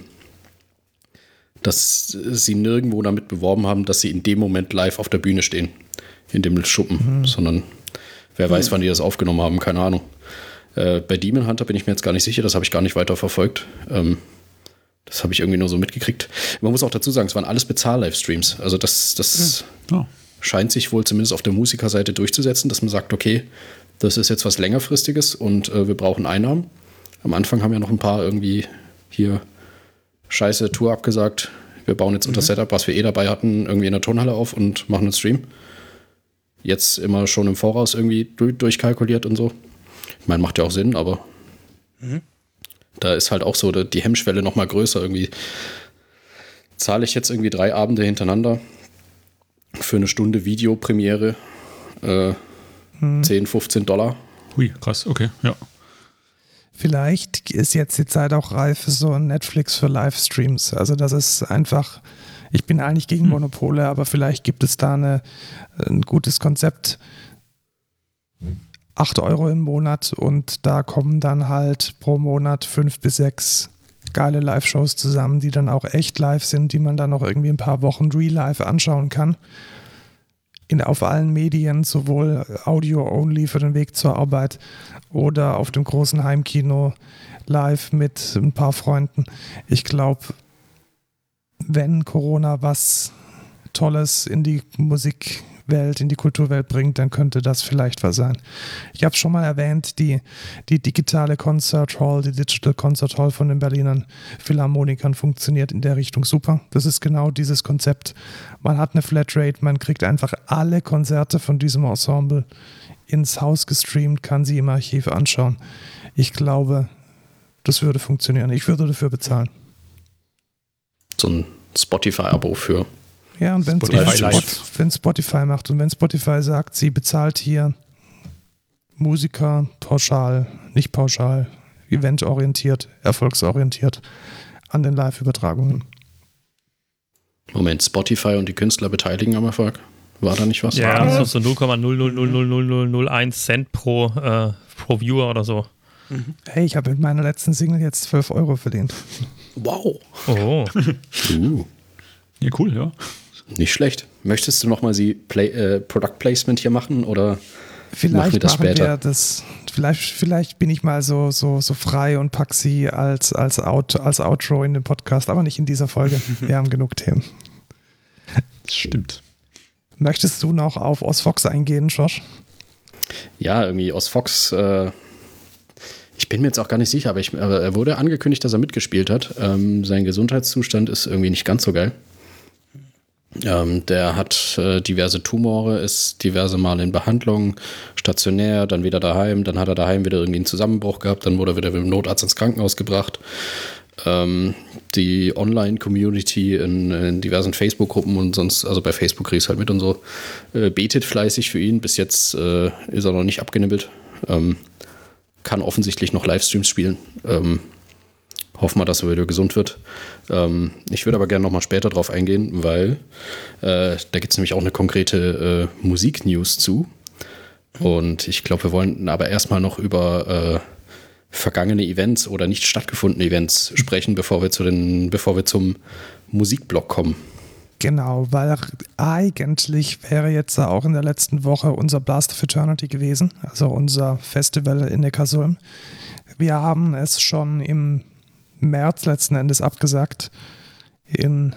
dass sie nirgendwo damit beworben haben, dass sie in dem Moment live auf der Bühne stehen, in dem Schuppen, mhm. sondern wer weiß, mhm. wann die das aufgenommen haben, keine Ahnung. Äh, bei Demon Hunter bin ich mir jetzt gar nicht sicher, das habe ich gar nicht weiter verfolgt. Ähm, Das habe ich irgendwie nur so mitgekriegt. Man muss auch dazu sagen, es waren alles Bezahl-Livestreams. Also das, das ja. scheint sich wohl zumindest auf der Musikerseite durchzusetzen, dass man sagt, okay, das ist jetzt was längerfristiges und äh, wir brauchen Einnahmen. Am Anfang haben ja noch ein paar irgendwie hier scheiße Tour abgesagt. Wir bauen jetzt mhm. unser Setup, was wir eh dabei hatten, irgendwie in der Turnhalle auf und machen einen Stream. Jetzt immer schon im Voraus irgendwie durchkalkuliert und so. Ich meine, macht ja auch Sinn, aber mhm. da ist halt auch so die Hemmschwelle noch mal größer. Irgendwie zahle ich jetzt irgendwie drei Abende hintereinander für eine Stunde Videopremiere äh, hm. zehn, fünfzehn Dollar. Hui, krass, okay, ja. Vielleicht ist jetzt die Zeit auch reif für so ein Netflix für Livestreams. Also das ist einfach, ich bin eigentlich gegen hm. Monopole, aber vielleicht gibt es da eine, ein gutes Konzept. acht Euro im Monat und da kommen dann halt pro Monat fünf bis sechs geile Live-Shows zusammen, die dann auch echt live sind, die man dann auch irgendwie ein paar Wochen real-live anschauen kann. In, auf allen Medien, sowohl Audio-only für den Weg zur Arbeit oder auf dem großen Heimkino live mit ein paar Freunden. Ich glaube, wenn Corona was Tolles in die Musikwelt, in die Kulturwelt bringt, dann könnte das vielleicht was sein. Ich habe es schon mal erwähnt, die, die digitale Concert Hall, die Digital Concert Hall von den Berlinern Philharmonikern funktioniert in der Richtung super. Das ist genau dieses Konzept. Man hat eine Flatrate, man kriegt einfach alle Konzerte von diesem Ensemble ins Haus gestreamt, kann sie im Archiv anschauen. Ich glaube, das würde funktionieren. Ich würde dafür bezahlen. So ein Spotify-Abo für Ja, und wenn Spotify, Spot, wenn Spotify macht und wenn Spotify sagt, sie bezahlt hier Musiker pauschal, nicht pauschal, eventorientiert, erfolgsorientiert an den Live-Übertragungen. Moment, Spotify und die Künstler beteiligen am Erfolg? War da nicht was? Ja, ja. so null Komma null null null null null null eins Cent pro, äh, pro Viewer oder so. Mhm. Hey, ich habe mit meiner letzten Single jetzt zwölf Euro verdient. Wow. Oh. uh. Ja, cool, ja. Nicht schlecht. Möchtest du nochmal sie Play, äh, Product Placement hier machen oder vielleicht machen wir das später? Wir das, vielleicht, vielleicht bin ich mal so, so, so frei und pack sie als, als, Out, als Outro in den Podcast, aber nicht in dieser Folge. Wir haben genug Themen. Das stimmt. Möchtest du noch auf Ozfox eingehen, Josh? Ja, irgendwie Ozfox, äh, ich bin mir jetzt auch gar nicht sicher, aber, ich, aber er wurde angekündigt, dass er mitgespielt hat. Ähm, sein Gesundheitszustand ist irgendwie nicht ganz so geil. Ähm, der hat äh, diverse Tumore, ist diverse Male in Behandlung, stationär, dann wieder daheim, dann hat er daheim wieder irgendwie einen Zusammenbruch gehabt, dann wurde er wieder mit dem Notarzt ins Krankenhaus gebracht. Ähm, die Online-Community in, in diversen Facebook-Gruppen und sonst, also bei Facebook kriegst du halt mit und so, äh, betet fleißig für ihn. Bis jetzt äh, ist er noch nicht abgenibbelt. Ähm, kann offensichtlich noch Livestreams spielen. Ähm, hoffen wir, dass er wieder gesund wird. Ähm, ich würde aber gerne noch mal später drauf eingehen, weil äh, da gibt es nämlich auch eine konkrete äh, Musik-News zu. Und ich glaube, wir wollen aber erstmal noch über äh, vergangene Events oder nicht stattgefundene Events sprechen, bevor wir zu den, bevor wir zum Musikblock kommen. Genau, weil eigentlich wäre jetzt auch in der letzten Woche unser Blast of Eternity gewesen, also unser Festival in Neckarsulm. Wir haben es schon im März letzten Endes abgesagt, in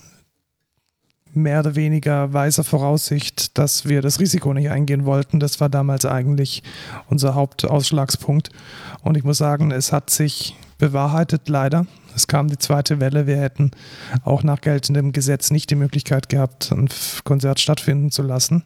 mehr oder weniger weiser Voraussicht, dass wir das Risiko nicht eingehen wollten. Das war damals eigentlich unser Hauptausschlagspunkt. Und ich muss sagen, es hat sich bewahrheitet, leider. Es kam die zweite Welle. Wir hätten auch nach geltendem Gesetz nicht die Möglichkeit gehabt, ein Konzert stattfinden zu lassen.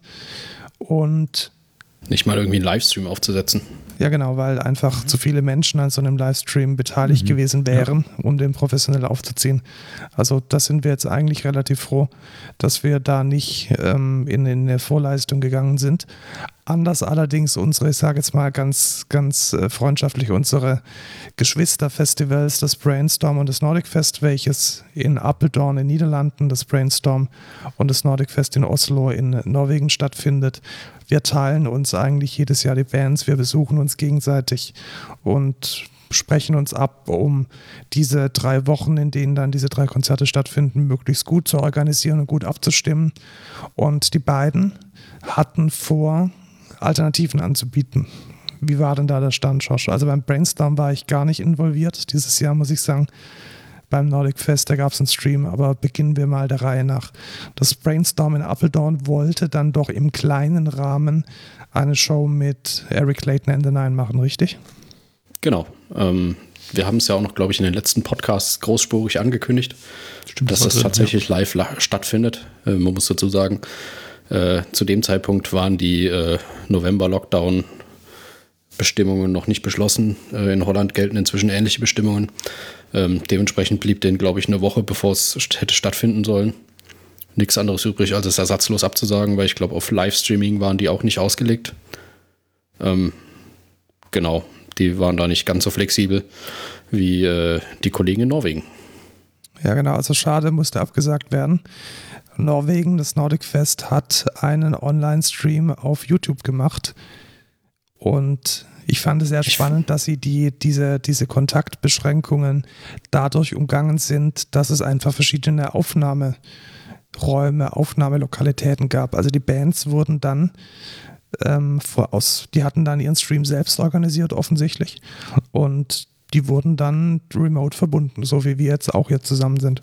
Und nicht mal irgendwie einen Livestream aufzusetzen. Ja, genau, weil einfach zu viele Menschen an so einem Livestream beteiligt mhm. gewesen wären, ja. um den professionell aufzuziehen. Also da sind wir jetzt eigentlich relativ froh, dass wir da nicht ähm, in, in eine Vorleistung gegangen sind. Anders allerdings unsere, ich sage jetzt mal ganz, ganz äh, freundschaftlich, unsere Geschwisterfestivals, das Brainstorm und das Nordic Fest, welches in Apeldoorn in Niederlanden, das Brainstorm und das Nordic Fest in Oslo in Norwegen stattfindet. Wir teilen uns eigentlich jedes Jahr die Bands, wir besuchen uns gegenseitig und sprechen uns ab, um diese drei Wochen, in denen dann diese drei Konzerte stattfinden, möglichst gut zu organisieren und gut abzustimmen. Und die beiden hatten vor, Alternativen anzubieten. Wie war denn da der Stand, Josh? Also beim Brainstorm war ich gar nicht involviert dieses Jahr, muss ich sagen. Beim Nordic Fest, da gab es einen Stream, aber beginnen wir mal der Reihe nach. Das Brainstorm in Apeldoorn wollte dann doch im kleinen Rahmen eine Show mit Eric Clayton and the Nine machen, richtig? Genau. Ähm, wir haben es ja auch noch, glaube ich, in den letzten Podcasts großspurig angekündigt, Stimmt, dass das, das tatsächlich ja. live la- stattfindet. Äh, man muss dazu sagen, äh, zu dem Zeitpunkt waren die äh, November-Lockdown-Bestimmungen noch nicht beschlossen. Äh, in Holland gelten inzwischen ähnliche Bestimmungen. Ähm, dementsprechend blieb denen, glaube ich, eine Woche, bevor es st- hätte stattfinden sollen, nichts anderes übrig, als es ersatzlos abzusagen, weil ich glaube, auf Livestreaming waren die auch nicht ausgelegt. Ähm, genau, die waren da nicht ganz so flexibel wie äh, die Kollegen in Norwegen. Ja, genau, also schade, musste abgesagt werden. Norwegen, das Nordic Fest, hat einen Online-Stream auf YouTube gemacht und ich fand es sehr spannend, dass sie die, diese, diese Kontaktbeschränkungen dadurch umgangen sind, dass es einfach verschiedene Aufnahmeräume, Aufnahmelokalitäten gab. Also die Bands wurden dann, ähm, aus, die hatten dann ihren Stream selbst organisiert offensichtlich und die wurden dann remote verbunden, so wie wir jetzt auch hier zusammen sind.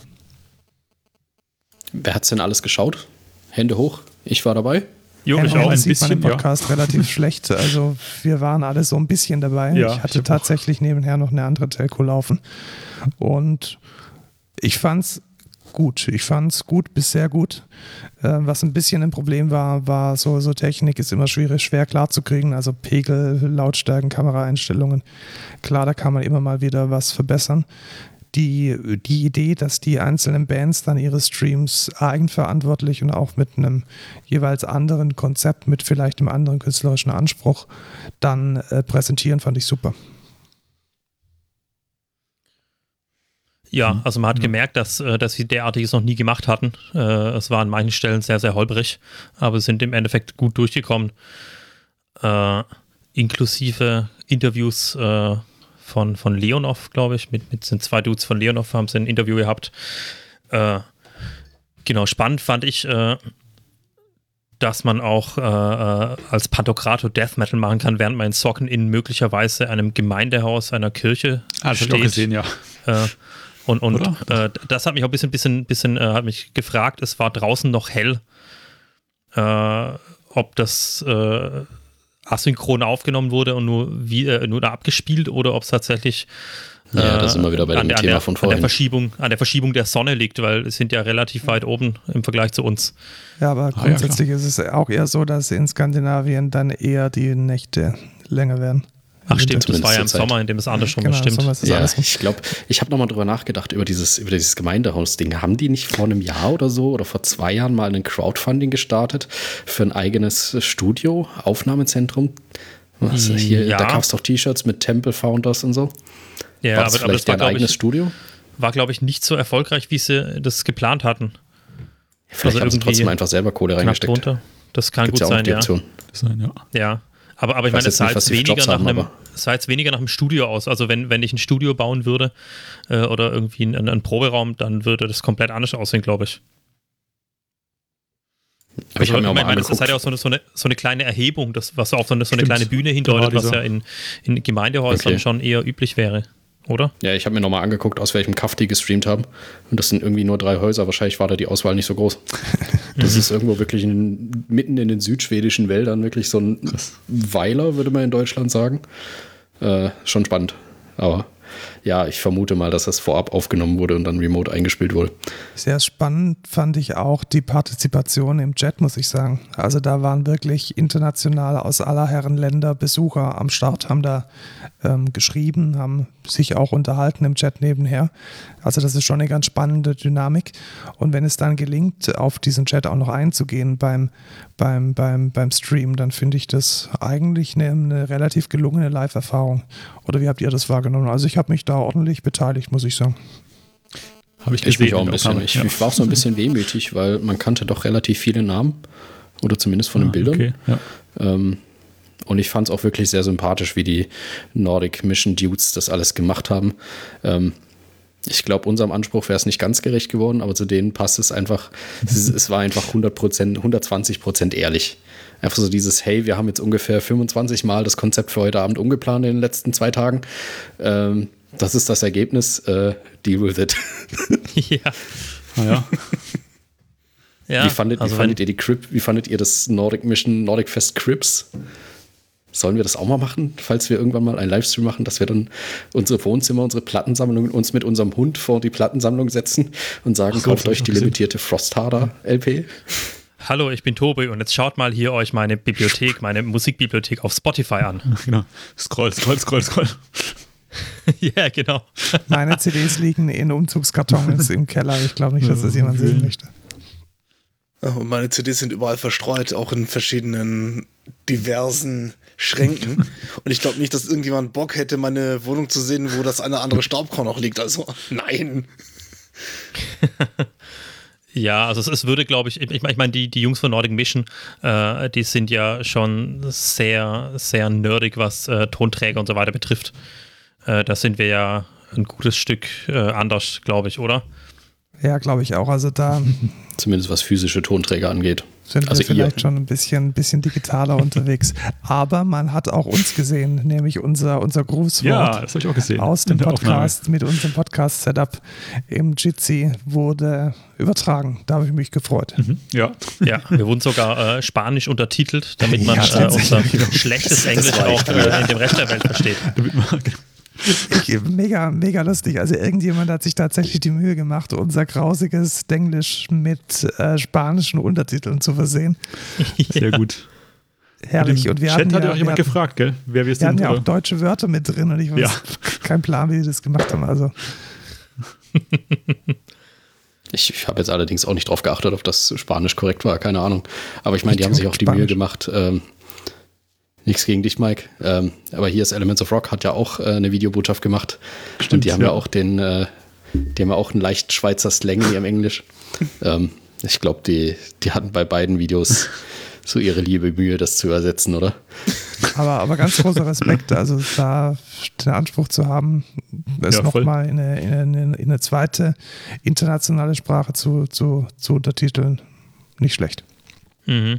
Wer hat's denn alles geschaut? Hände hoch, ich war dabei. Jo, ich auch ein sieht bisschen, man im Podcast ja. relativ schlecht. Also wir waren alle so ein bisschen dabei. Ja, ich hatte ich tatsächlich auch. nebenher noch eine andere Telco laufen. Und ich fand's gut. Ich fand's gut bis sehr gut. Äh, was ein bisschen ein Problem war, war so, so Technik ist immer schwierig, schwer klar zu kriegen. Also Pegel, Lautstärken, Kameraeinstellungen. Klar, da kann man immer mal wieder was verbessern. Die, die Idee, dass die einzelnen Bands dann ihre Streams eigenverantwortlich und auch mit einem jeweils anderen Konzept, mit vielleicht einem anderen künstlerischen Anspruch dann äh, präsentieren, fand ich super. Ja, also man hat gemerkt, dass, dass sie derartiges noch nie gemacht hatten. Es war an manchen Stellen sehr, sehr holprig, aber sind im Endeffekt gut durchgekommen. Äh, inklusive Interviews äh, Von, von Leonov, glaube ich, mit, mit sind zwei Dudes von Leonov, haben sie ein Interview gehabt. Äh, Genau, spannend fand ich, äh, dass man auch äh, als Pantokrator Death Metal machen kann, während man in Socken in möglicherweise einem Gemeindehaus einer Kirche ah, das steht. Hab ich auch gesehen, ja. Äh, und und äh, das hat mich auch ein bisschen, bisschen, bisschen äh, hat mich gefragt, es war draußen noch hell, äh, ob das äh, asynchron aufgenommen wurde und nur, wie, äh, nur da abgespielt oder ob es tatsächlich Ja, das ist immer wieder bei dem an, Thema der, von an vorhin. der Verschiebung, an der Verschiebung der Sonne liegt, weil es sind ja relativ weit oben im Vergleich zu uns. Ja, aber Ah, grundsätzlich ja, ist es auch eher so, dass in Skandinavien dann eher die Nächte länger werden. Ach stimmt, das war ja im zur Zeit. Sommer, in dem es andersrum Genau, ist, stimmt. Sommer ist es Ja, andersrum. ich glaube, ich habe nochmal drüber nachgedacht, über dieses, über dieses Gemeindehaus-Ding. Haben die nicht vor einem Jahr oder so oder vor zwei Jahren mal ein Crowdfunding gestartet für ein eigenes Studio, Aufnahmezentrum? Was, hier, Ja. Da gab es doch T-Shirts mit Temple Founders und so. Ja, war aber, das aber das vielleicht war, deren glaube eigenes ich, Studio? war, glaube ich, nicht so erfolgreich, wie sie das geplant hatten. Vielleicht also haben sie irgendwie trotzdem einfach selber Kohle Knapp reingesteckt. drunter. Das kann Gibt's gut ja auch sein, die ja. Option. Sein, ja. Ja, aber, aber ich Ich weiß meine, es jetzt sah nicht, was jetzt die für weniger Jobs nach haben, einem, aber- es sah jetzt weniger nach einem Studio aus. Also wenn, wenn ich ein Studio bauen würde äh, oder irgendwie einen, einen Proberaum, dann würde das komplett anders aussehen, glaube ich. Aber ich Also, habe mir auch mal meine, das angeguckt. hat ja auch so eine, so, eine, so eine kleine Erhebung, das, was auf so eine, so eine Stimmt. kleine Bühne Da hindeutet, war was dieser- ja in, in Gemeindehäusern Okay. schon eher üblich wäre, oder? Ja, ich habe mir nochmal angeguckt, aus welchem Kaff die gestreamt haben. Und das sind irgendwie nur drei Häuser. Wahrscheinlich war da die Auswahl nicht so groß. Das ist irgendwo wirklich in, mitten in den südschwedischen Wäldern, wirklich so ein Weiler, würde man in Deutschland sagen. Äh, schon spannend. Aber ja, ich vermute mal, dass das vorab aufgenommen wurde und dann remote eingespielt wurde. Sehr spannend fand ich auch die Partizipation im Chat, muss ich sagen. Also da waren wirklich international aus aller Herren Länder Besucher am Start, haben da ähm, geschrieben, haben sich auch unterhalten im Chat nebenher. Also das ist schon eine ganz spannende Dynamik. Und wenn es dann gelingt, auf diesen Chat auch noch einzugehen beim, beim, beim, beim Stream, dann finde ich das eigentlich eine, eine relativ gelungene Live-Erfahrung. Oder wie habt ihr das wahrgenommen? Also ich habe mich da ordentlich beteiligt, muss ich sagen. Habe ich Ich gesehen. mich auch ein in der bisschen. Aufnahme, Ich, ja. ich war auch so ein bisschen wehmütig, weil man kannte doch relativ viele Namen. Oder zumindest von den Ah, Bildern. Okay, ja. Ähm, und ich fand es auch wirklich sehr sympathisch, wie die Nordic Mission Dudes das alles gemacht haben. Ähm, ich glaube, unserem Anspruch wäre es nicht ganz gerecht geworden, aber zu denen passt es einfach. Es, es war einfach hundert Prozent, hundertzwanzig Prozent ehrlich. Einfach so dieses, hey, wir haben jetzt ungefähr fünfundzwanzig Mal das Konzept für heute Abend umgeplant in den letzten zwei Tagen. Ähm, das ist das Ergebnis. Äh, deal with it. ja. Ah, ja. ja. wie fandet, also wie fandet ihr die Crib, wie fandet ihr das Nordic Mission, Nordic Fest Cribs? Sollen wir das auch mal machen, falls wir irgendwann mal einen Livestream machen, dass wir dann unsere Wohnzimmer, unsere Plattensammlung, uns mit unserem Hund vor die Plattensammung setzen und sagen, Ach so, kauft das hab euch ich die gesehen. limitierte Frostharder L P? Hallo, ich bin Tobi und jetzt schaut mal hier euch meine Bibliothek, meine Musikbibliothek auf Spotify an. Genau. Scroll, scroll, scroll, scroll. Ja, genau. Meine C Ds liegen in Umzugskartons im Keller. Ich glaube nicht, dass das jemand sehen möchte. Und meine C Ds sind überall verstreut, auch in verschiedenen diversen Schränken. Und ich glaube nicht, dass irgendjemand Bock hätte, meine Wohnung zu sehen, wo das eine andere Staubkorn noch liegt. Also, nein. Ja, also es, es würde, glaube ich, ich, ich meine, die, die Jungs von Nordic Mission, äh, die sind ja schon sehr, sehr nerdig, was äh, Tonträger und so weiter betrifft. Äh, da sind wir ja ein gutes Stück äh, anders, glaube ich, oder? Ja, glaube ich auch. Also da Zumindest was physische Tonträger angeht. sind Also wir vielleicht ihr. schon ein bisschen, bisschen digitaler unterwegs. Aber man hat auch uns gesehen, nämlich unser, unser Grußwort Ja, das habe ich auch gesehen. aus dem In der Podcast mit unserem Podcast-Setup im Jitsi wurde übertragen. Da habe ich mich gefreut. Aufnahme. Ja. Ja, wir wurden sogar äh, spanisch untertitelt, damit man Ja, äh, unser tatsächlich. schlechtes Das Englisch war auch echt äh, in dem Rest der Welt versteht. Damit man- Ich, mega, mega lustig. Also irgendjemand hat sich tatsächlich die Mühe gemacht, unser grausiges Denglisch mit äh, spanischen Untertiteln zu versehen. Sehr gut. Herrlich. Im Und wir Chat hatten hat ja ja, auch jemand wir hatten, gefragt, gell? Wer wir es wir sind. hatten ja auch oder? deutsche Wörter mit drin und ich weiß Ja. keinen Plan, wie die das gemacht haben. Also Ich, ich habe jetzt allerdings auch nicht drauf geachtet, ob das Spanisch korrekt war, keine Ahnung. Aber ich meine, die Ich haben sich kann auch die Mühe Spanisch. gemacht. Ähm, nichts gegen dich, Mike. Ähm, aber hier ist Elements of Rock, hat ja auch äh, eine Videobotschaft gemacht. Stimmt, und die haben ja, ja. auch den, äh, die haben ja auch einen leicht Schweizer Slang in ihrem Englisch. ähm, ich glaube, die, die hatten bei beiden Videos so ihre liebe Mühe, das zu ersetzen, oder? Aber, aber ganz großer Respekt, also da den Anspruch zu haben, es Ja, nochmal in eine, in, eine, in eine zweite internationale Sprache zu, zu, zu untertiteln, nicht schlecht. Mhm.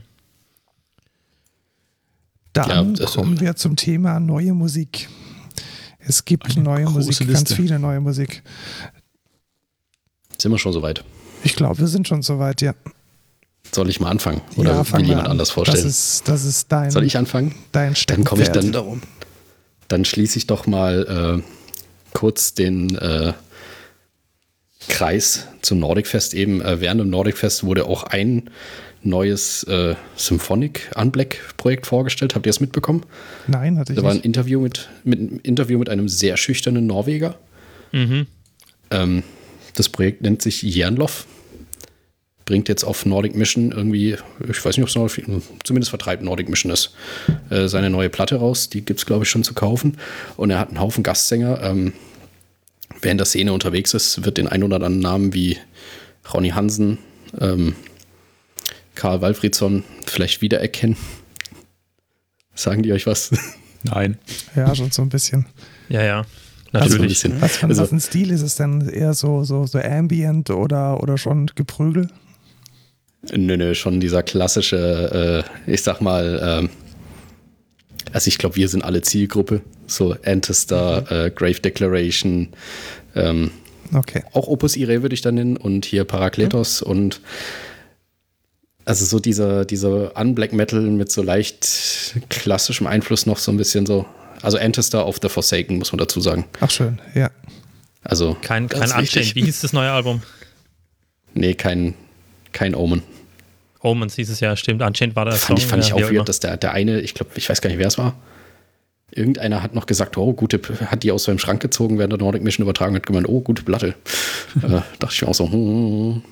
Dann Ja, kommen wir zum Thema neue Musik. Es gibt Eine neue große Musik, Liste. ganz viele neue Musik. Sind wir schon soweit? Ich glaube, wir sind schon soweit, ja. Soll ich mal anfangen? Oder ja, will jemand an. anders vorstellen? Das ist, das ist dein, Soll ich anfangen? dein Dann komme ich Steckenpferd. dann, Darum. dann schließe ich doch mal äh, kurz den äh, Kreis zum Nordic Fest eben. Äh, während dem Nordic Fest wurde auch ein neues äh, Symphonic Unblack Projekt vorgestellt. Habt ihr das mitbekommen? Nein, hatte ich Da war ein nicht. Interview mit, mit, ein Interview mit einem sehr schüchternen Norweger. Mhm. Ähm, das Projekt nennt sich Jernlof. Bringt jetzt auf Nordic Mission irgendwie, ich weiß nicht, ob es Nordic, zumindest vertreibt Nordic Mission ist, äh, seine neue Platte raus. Die gibt es, glaube ich, schon zu kaufen. Und er hat einen Haufen Gastsänger. Ähm, wer in der Szene unterwegs ist, wird den ein oder anderen Namen wie Ronny Hansen, ähm, Karl Walfridsson vielleicht wiedererkennen. Sagen die euch was? Nein. Ja, schon so ein bisschen. Ja, ja. Also ein Natürlich. bisschen. Was für, Also, was für ein Stil ist es denn? Eher so, so, so Ambient oder, oder schon Geprügel? Nö, nö, schon dieser klassische, äh, ich sag mal, ähm, also ich glaube, wir sind alle Zielgruppe, so Antestar, äh, Grave Declaration, ähm, Okay. auch Opus Irae würde ich da nennen und hier Parakletos mhm. und also so dieser, dieser Un-Black Metal mit so leicht klassischem Einfluss noch so ein bisschen so, also Antestar of the Forsaken, muss man dazu sagen. Ach schön, ja. Also, Kein, kein Ganz wichtig. Unchained. Wie hieß das neue Album? nee, kein, kein Omen. Omens hieß es ja, stimmt. Unchained war der Fand ich, fand ja, ich wie auch immer. weird, dass der, der eine, ich glaube, ich weiß gar nicht, wer es war. Irgendeiner hat noch gesagt, oh, gute, hat die aus seinem Schrank gezogen, während der Nordic Mission übertragen hat, gemeint, oh, gute Platte. äh, dachte ich mir auch so, hm.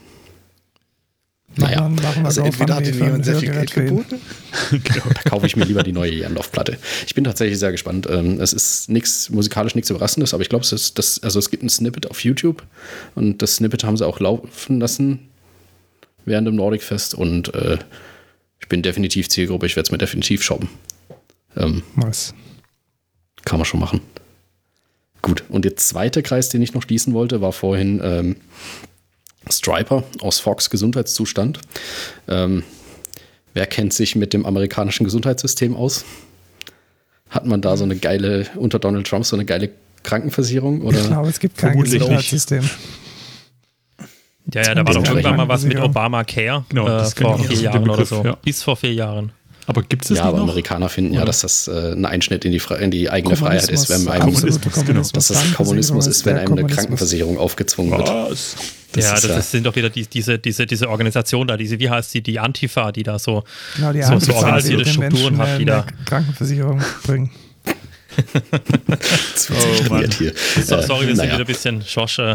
Naja, Machen wir- machen wir Also entweder hat GoFundMe ihm für ein jemand sehr viel Hörgerät Geld für ihn. geboten. da kaufe ich mir lieber die neue Jernlauf-Platte. Ich bin tatsächlich sehr gespannt. Ähm, Es ist nichts, musikalisch nichts Überraschendes, aber ich glaube, es ist das, also es gibt ein Snippet auf YouTube und das Snippet haben sie auch laufen lassen während dem Nordic Fest und äh, ich bin definitiv Zielgruppe, ich werde es mir definitiv shoppen. Ähm, Was? Kann man schon machen. Gut, und der zweite Kreis, den ich noch schließen wollte, war vorhin ähm, Stryper aus Fox Gesundheitszustand. Ähm, wer kennt sich mit dem amerikanischen Gesundheitssystem aus? Hat man da so eine geile, unter Donald Trump so eine geile Krankenversicherung? Oder? Ich glaube, es gibt kein Vermutlich nicht. Gesundheitssystem. Ja, ja, da war doch Genau. irgendwann mal was mit Versicherung. Obamacare Genau, äh, das kenn vor ich vier aus dem Jahren oder Begriff, so. ja. Bis vor vier Jahren. Aber gibt es das Ja, nicht aber noch? Amerikaner finden ja, dass das äh, ein Einschnitt in die, Fre in die eigene Freiheit ist, wenn einem, Kommunismus, absoluter genau. dass das Kommunismus ist, wenn der einem eine Kommunismus. Krankenversicherung aufgezwungen wird. Was? Das ja, ist das, ja- das sind doch wieder die, diese, diese, diese Organisation da, diese, wie heißt sie, die Antifa, die da so, Genau, die so, so Antifa, die organisierte den Strukturen Menschen hat, die da. eine Krankenversicherung bringen. Das wird sich Oh, Mann. trainiert hier. So, Äh, sorry, wir sind naja. wieder ein bisschen Schosch. Äh,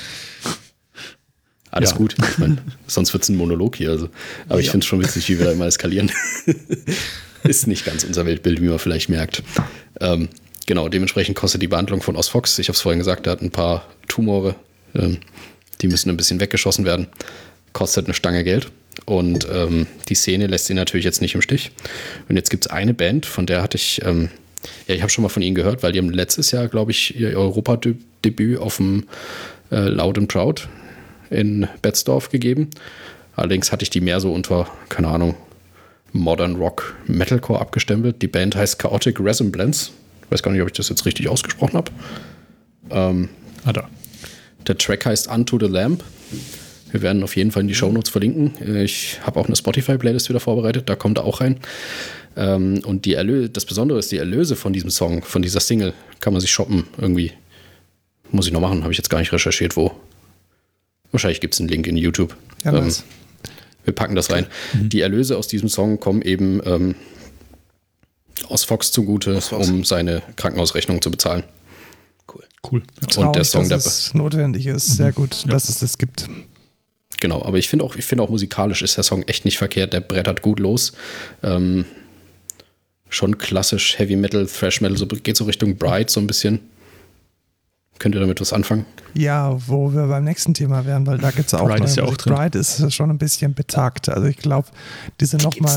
Alles Ja. gut. Ich mein, sonst wird es ein Monolog hier. Also. Aber ich finde es schon witzig, wie wir da immer eskalieren. Ist nicht ganz unser Weltbild, wie man vielleicht merkt. Ähm, genau, dementsprechend kostet die Behandlung von Osfox, ich habe es vorhin gesagt, der hat ein paar Tumore, ähm, die müssen ein bisschen weggeschossen werden. Kostet eine Stange Geld. Und ähm, die Szene lässt ihn natürlich jetzt nicht im Stich. Und jetzt gibt es eine Band, von der hatte ich, ähm, ja, ich habe schon mal von ihnen gehört, weil die haben letztes Jahr, glaube ich, ihr Europa-Debüt auf dem äh, Loud and Proud in Betzdorf gegeben. Allerdings hatte ich die mehr so unter, keine Ahnung, Modern Rock Metalcore abgestempelt. Die Band heißt Chaotic Resemblance. Ich weiß gar nicht, ob ich das jetzt richtig ausgesprochen habe. Ähm, Ah, da. der Track heißt Unto the Lamp. Wir werden auf jeden Fall in die Shownotes verlinken. Ich habe auch eine Spotify-Playlist wieder vorbereitet, da kommt er auch rein. Ähm, und die Erlö- das Besondere ist, die Erlöse von diesem Song, von dieser Single, kann man sich shoppen irgendwie. Muss ich noch machen, habe ich jetzt gar nicht recherchiert, wo. Wahrscheinlich gibt es einen Link in YouTube. Ja, ähm, nice. wir packen das rein. Die Erlöse aus diesem Song kommen eben ähm, aus Fox zugute, Aus Fox. um seine Krankenhausrechnung zu bezahlen. Cool. Cool. Ja. Traurig, und der Song, dass der- es notwendig ist. Sehr gut, dass es das gibt. Genau, aber ich finde auch, ich finde auch musikalisch ist der Song echt nicht verkehrt. Der brettert gut los. Ähm, schon klassisch Heavy Metal, Thrash Metal, so geht so Richtung Bright so ein bisschen. Könnt ihr damit was anfangen? Ja, wo wir beim nächsten Thema wären, weil da gibt es auch Bride ist ja auch Musik. drin. Bride ist schon ein bisschen betagt. Also ich glaube, diese Gibt's nochmal noch?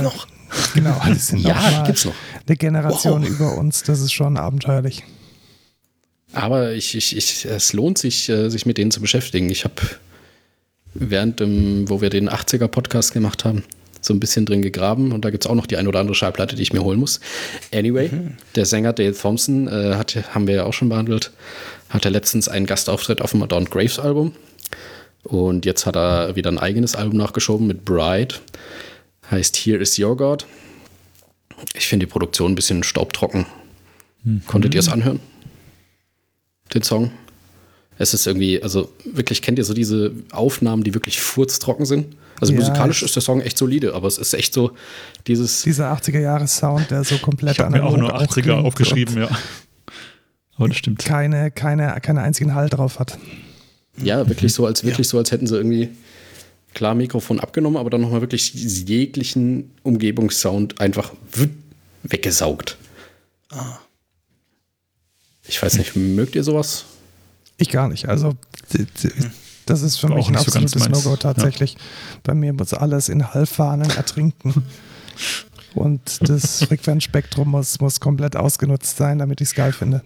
Genau, die sind ja, noch mal gibt's noch. eine Generation Wow. über uns. Das ist schon abenteuerlich. Aber ich, ich, ich, es lohnt sich, äh, sich mit denen zu beschäftigen. Ich habe während dem, wo wir den achtziger-Podcast gemacht haben, so ein bisschen drin gegraben und da gibt es auch noch die ein oder andere Schallplatte, die ich mir holen muss. Anyway, mhm. der Sänger Dale Thompson, äh, hat, haben wir ja auch schon behandelt, hatte letztens einen Gastauftritt auf dem Adorned Graves Album und jetzt hat er wieder ein eigenes Album nachgeschoben mit Bride, heißt Here Is Your God. Ich finde die Produktion ein bisschen staubtrocken. Mhm. Konntet ihr es anhören? Den Song? Es ist irgendwie, also wirklich, kennt ihr so diese Aufnahmen, die wirklich furztrocken sind? Also ja, musikalisch ist der Song echt solide, aber es ist echt so dieses... Dieser achtziger-Jahres-Sound, der so komplett ich analog mir auch nur achtziger aufgeschrieben, ja. Aber das stimmt. Keine, keine, keine einzigen Halt drauf hat. Ja, wirklich so, als wirklich ja. so, als hätten sie irgendwie klar Mikrofon abgenommen, aber dann nochmal wirklich jeglichen Umgebungssound einfach weggesaugt. Ah. Ich weiß nicht, mögt ihr sowas? Ich gar nicht. Also das ist für mich ein absolutes so No-Go tatsächlich. Ja. Bei mir muss alles in Hallfahnen ertrinken. Und das Frequenzspektrum muss, muss komplett ausgenutzt sein, damit ich es geil finde.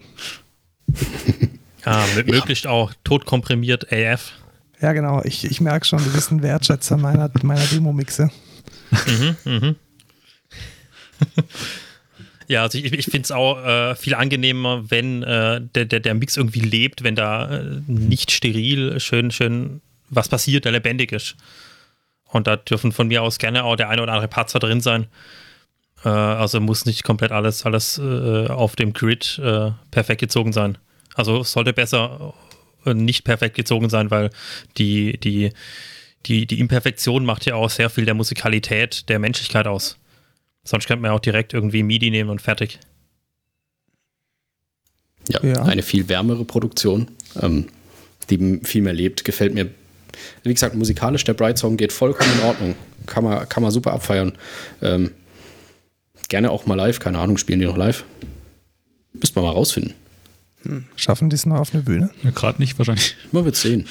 Ja, mit möglichst auch totkomprimiert A F. Ja, genau. Ich, ich merke schon, du bist ein Wertschätzer meiner, meiner Demo-Mixe. Mhm, mhm. Ja, also ich, ich finde es auch äh, viel angenehmer, wenn äh, der, der, der Mix irgendwie lebt, wenn da äh, nicht steril schön, schön was passiert, der lebendig ist. Und da dürfen von mir aus gerne auch der eine oder andere Patzer drin sein. Äh, also muss nicht komplett alles, alles äh, auf dem Grid äh, perfekt gezogen sein. Also es sollte besser äh, nicht perfekt gezogen sein, weil die, die, die, die Imperfektion macht ja auch sehr viel der Musikalität, der Menschlichkeit aus. Sonst könnte man ja auch direkt irgendwie MIDI nehmen und fertig. Ja, ja. Eine viel wärmere Produktion, ähm, die viel mehr lebt, gefällt mir. Wie gesagt, musikalisch, der Bright Song geht vollkommen in Ordnung. Kann man, kann man super abfeiern. Ähm, gerne auch mal live, keine Ahnung, spielen die noch live? Müsste man mal rausfinden. Hm. Schaffen die es noch auf eine Bühne? Ja, gerade nicht wahrscheinlich. Man wird sehen.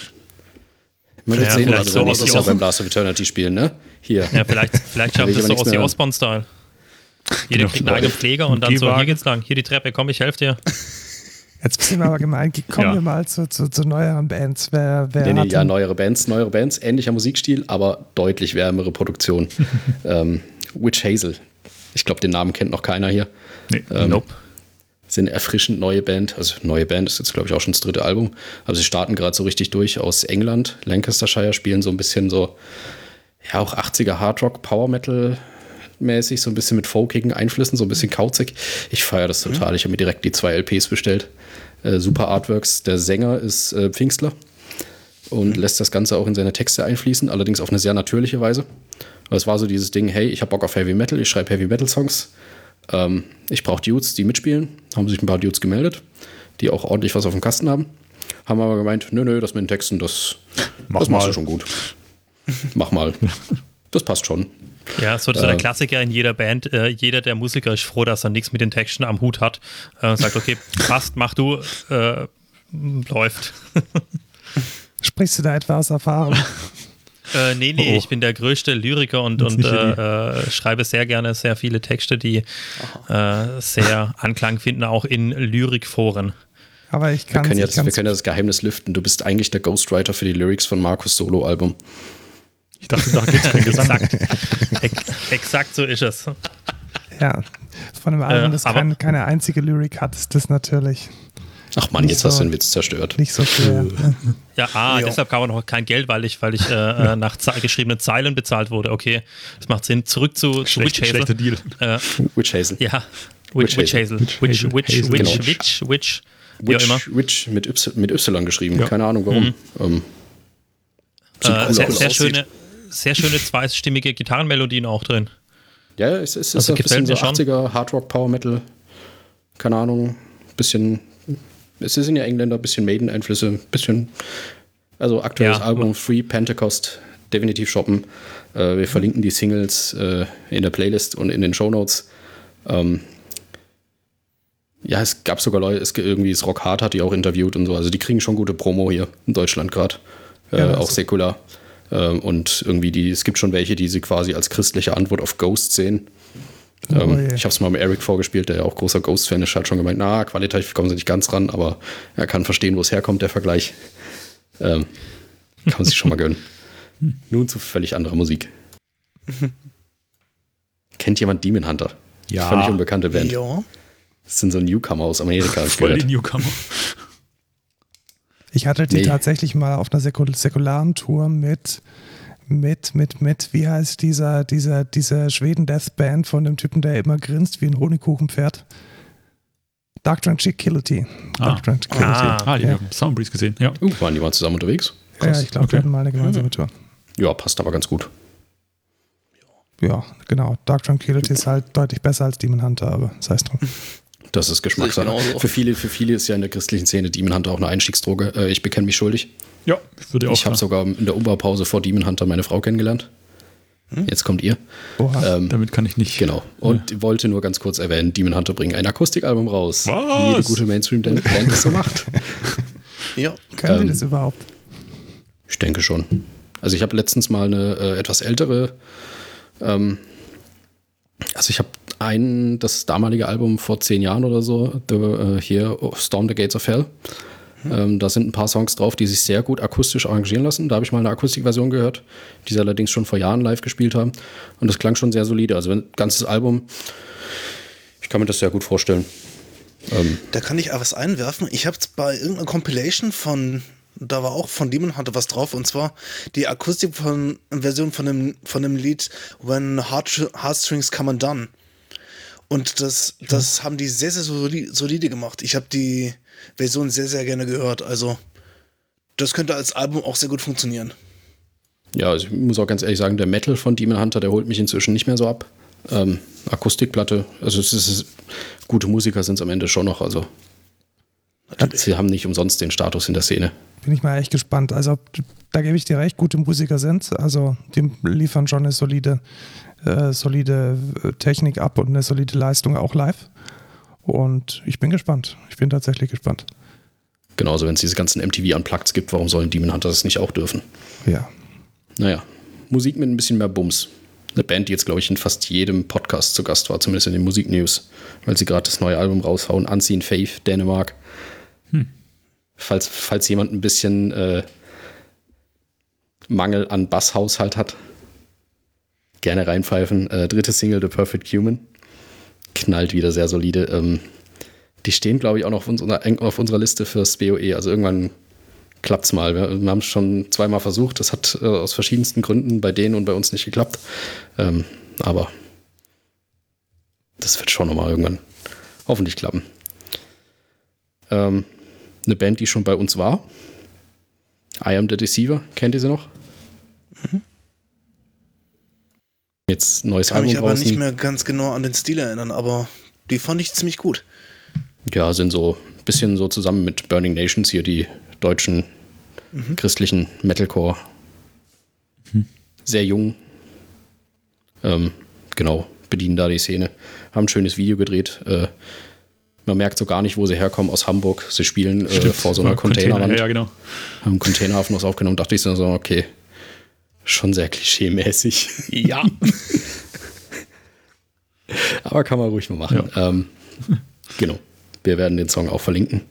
Man wird ja, sehen, also wenn nächstes Jahr beim Blast of Eternity spielen, ne? Hier. Ja, vielleicht, vielleicht schafft es so aus die Osborne-Style. Jeder kriegt einen eigenen Pfleger und dann so, hier geht's lang, hier die Treppe, komm, ich helfe dir. Jetzt sind wir aber gemein, kommen ja. wir mal zu, zu, zu neueren Bands. Wer, wer nee, nee, ja, neuere Bands, neuere Bands, ähnlicher Musikstil, aber deutlich wärmere Produktion. ähm, Witch Hazel. Ich glaube, den Namen kennt noch keiner hier. Nee, ähm, nope. Sind eine erfrischend neue Band, also neue Band ist jetzt, glaube ich, auch schon das dritte Album, aber sie starten gerade so richtig durch aus England, Lancashire, spielen so ein bisschen so, ja, auch achtziger Hardrock, Power Metal mäßig, so ein bisschen mit folkigen Einflüssen, so ein bisschen kauzig. Ich feiere das total. Ich habe mir direkt die zwei L Ps bestellt. Äh, super Artworks. Der Sänger ist äh, Pfingstler und lässt das Ganze auch in seine Texte einfließen, allerdings auf eine sehr natürliche Weise. Aber es war so dieses Ding, hey, ich habe Bock auf Heavy Metal, ich schreibe Heavy Metal Songs. Ähm, ich brauche Dudes, die mitspielen. Haben sich ein paar Dudes gemeldet, die auch ordentlich was auf dem Kasten haben. Haben aber gemeint, nö, nö, das mit den Texten, das, das machst du schon gut. Mach mal. Das passt schon. Ja, so das ist äh, der Klassiker in jeder Band. Äh, jeder der Musiker ist froh, dass er nichts mit den Texten am Hut hat. Äh, sagt, okay, passt, mach du, äh, läuft. Sprichst du da etwa aus Erfahrung? äh, nee, nee, oh. ich bin der größte Lyriker und, und äh, äh, schreibe sehr gerne sehr viele Texte, die äh, sehr Anklang finden, auch in Lyrikforen. Aber ich kann wir können jetzt, wir können ja das Geheimnis lüften. Du bist eigentlich der Ghostwriter für die Lyrics von Markus' Solo-Album. Ich dachte, da gibt es keinen Gesang. Exakt. Ex exakt so ist es. Ja, von einem Album, das äh, kein, keine einzige Lyrik hat, ist das natürlich. Ach Mann, jetzt so, hast du den Witz zerstört. Nicht so schwer. Ja, ah, jo. Deshalb kam auch noch kein Geld, weil ich, weil ich äh, nach ze geschriebenen Zeilen bezahlt wurde. Okay, das macht Sinn. Zurück zu, zu Witch Hazel. Schlechter Deal. Äh, Witch Hazel. Ja, Witch, Witch Hazel. Witch, Witch, Witch, Witch, Witch, Witch, Witch, wie auch immer. Witch mit Y, mit Y geschrieben. Ja. Keine Ahnung warum. Mhm. Ähm, äh, cool sehr sehr schöne, sehr schöne zweistimmige Gitarrenmelodien auch drin. Ja, es, es ist also ein bisschen so achtziger Hardrock, Power Metal. Keine Ahnung. Bisschen. Es sind ja Engländer, bisschen Maiden-Einflüsse, bisschen. Also aktuelles ja. Album Free Pentecost, definitiv shoppen. Äh, wir verlinken die Singles äh, in der Playlist und in den Shownotes. Ähm, ja, es gab sogar Leute, es irgendwie das Rock Hard hat die auch interviewt und so. Also die kriegen schon gute Promo hier in Deutschland gerade. Äh, ja, auch säkular. Ähm, und irgendwie, die, es gibt schon welche, die sie quasi als christliche Antwort auf Ghost sehen. Oh, ähm, yeah. Ich habe es mal mit Eric vorgespielt, der ja auch großer Ghost-Fan ist, hat schon gemeint, na, qualitativ kommen sie nicht ganz ran, aber er kann verstehen, wo es herkommt, der Vergleich. Ähm, kann man sich schon mal gönnen. Nun zu völlig anderer Musik. Kennt jemand Demon Hunter? Ja. Völlig unbekannte Band. Ja. Das sind so Newcomer aus Amerika. Voll die Newcomer. Ich hatte die Nee. tatsächlich mal auf einer säkul- säkularen Tour mit, mit, mit, mit, wie heißt dieser, dieser, dieser Schweden-Death-Band von dem Typen, der immer grinst wie ein Honigkuchenpferd? Dark Tranquility. Ah. Dark Tranquility. Ah. Ah, die Ja. haben Soundbreeze gesehen, ja. Uh, waren die mal zusammen unterwegs? Ja, ja, ich glaube, okay. wir hatten mal eine gemeinsame Tour. Ja, passt aber ganz gut. Ja, genau. Dark Tranquility ist halt deutlich besser als Demon Hunter, aber sei es drum. Das ist Geschmackssache. Sehe ich genauso. Für viele, für viele ist ja in der christlichen Szene Demon Hunter auch eine Einstiegsdroge. Äh, ich bekenne mich schuldig. Ja, ich würde auch Ich habe sogar in der Umbaupause vor Demon Hunter meine Frau kennengelernt. Jetzt kommt ihr. Oha. Ähm, damit kann ich nicht. Genau. Und wollte nur ganz kurz erwähnen, Demon Hunter bringen ein Akustikalbum raus. Was? Wie jede gute Mainstream-Band das so macht. Ja. Können ähm, wir das überhaupt? Ich denke schon. Also ich habe letztens mal eine äh, etwas ältere, ähm, also ich habe ein, das damalige Album vor zehn Jahren oder so, the, äh, hier Storm the Gates of Hell. Mhm. Ähm, da sind ein paar Songs drauf, die sich sehr gut akustisch arrangieren lassen. Da habe ich mal eine Akustikversion gehört, die sie allerdings schon vor Jahren live gespielt haben. Und das klang schon sehr solide. Also ein ganzes Album, ich kann mir das sehr gut vorstellen. Ähm, Da kann ich aber was einwerfen. Ich habe bei irgendeiner Compilation von, da war auch von Demon Hunter was drauf, und zwar die Akustik von Version von dem, von dem Lied When Heart, Heartstrings Come Undone. Und das, das ja. haben die sehr, sehr solide gemacht. Ich habe die Version sehr, sehr gerne gehört. Also das könnte als Album auch sehr gut funktionieren. Ja, also ich muss auch ganz ehrlich sagen, der Metal von Demon Hunter, der holt mich inzwischen nicht mehr so ab. Ähm, Akustikplatte, also es ist, gute Musiker sind es am Ende schon noch, also natürlich. Sie haben nicht umsonst den Status in der Szene. Bin ich mal echt gespannt. Also da gebe ich dir recht, gute Musiker sind. Also die liefern schon eine solide, äh, solide Technik ab und eine solide Leistung auch live. Und ich bin gespannt. Ich bin tatsächlich gespannt. Genauso, wenn es diese ganzen M T V-Unplugged gibt, warum sollen Demon Hunter das nicht auch dürfen? Ja. Naja, Musik mit ein bisschen mehr Bums. Eine Band, die jetzt, glaube ich, in fast jedem Podcast zu Gast war, zumindest in den Musiknews, weil sie gerade das neue Album raushauen, Unseen Faith, Dänemark. Hm. Falls, falls jemand ein bisschen äh, Mangel an Basshaushalt hat, gerne reinpfeifen. Äh, dritte Single, The Perfect Human. Knallt wieder sehr solide. Ähm, die stehen, glaube ich, auch noch auf unserer, auf unserer Liste fürs B O E. Also irgendwann klappt's mal. Wir, wir haben es schon zweimal versucht. Das hat äh, aus verschiedensten Gründen bei denen und bei uns nicht geklappt. Ähm, aber das wird schon nochmal irgendwann hoffentlich klappen. Ähm, eine Band, die schon bei uns war. I Am the Deceiver. Kennt ihr sie noch? Mhm. Jetzt neues Kann Album mich aber draußen. nicht mehr ganz genau an den Stil erinnern, aber die fand ich ziemlich gut. Ja, sind so ein bisschen so zusammen mit Burning Nations hier die deutschen mhm. christlichen Metalcore. Mhm. Sehr jung. Ähm, genau, bedienen da die Szene. Haben ein schönes Video gedreht. Äh, man merkt so gar nicht, wo sie herkommen, aus Hamburg. Sie spielen äh, vor so einer Containerwand. Container, ja, genau. Haben einen Containerhafen was aufgenommen. Dachte ich so, okay, schon sehr klischee-mäßig. Ja. Aber kann man ruhig mal machen. Ja. Ähm, genau. Wir werden den Song auch verlinken.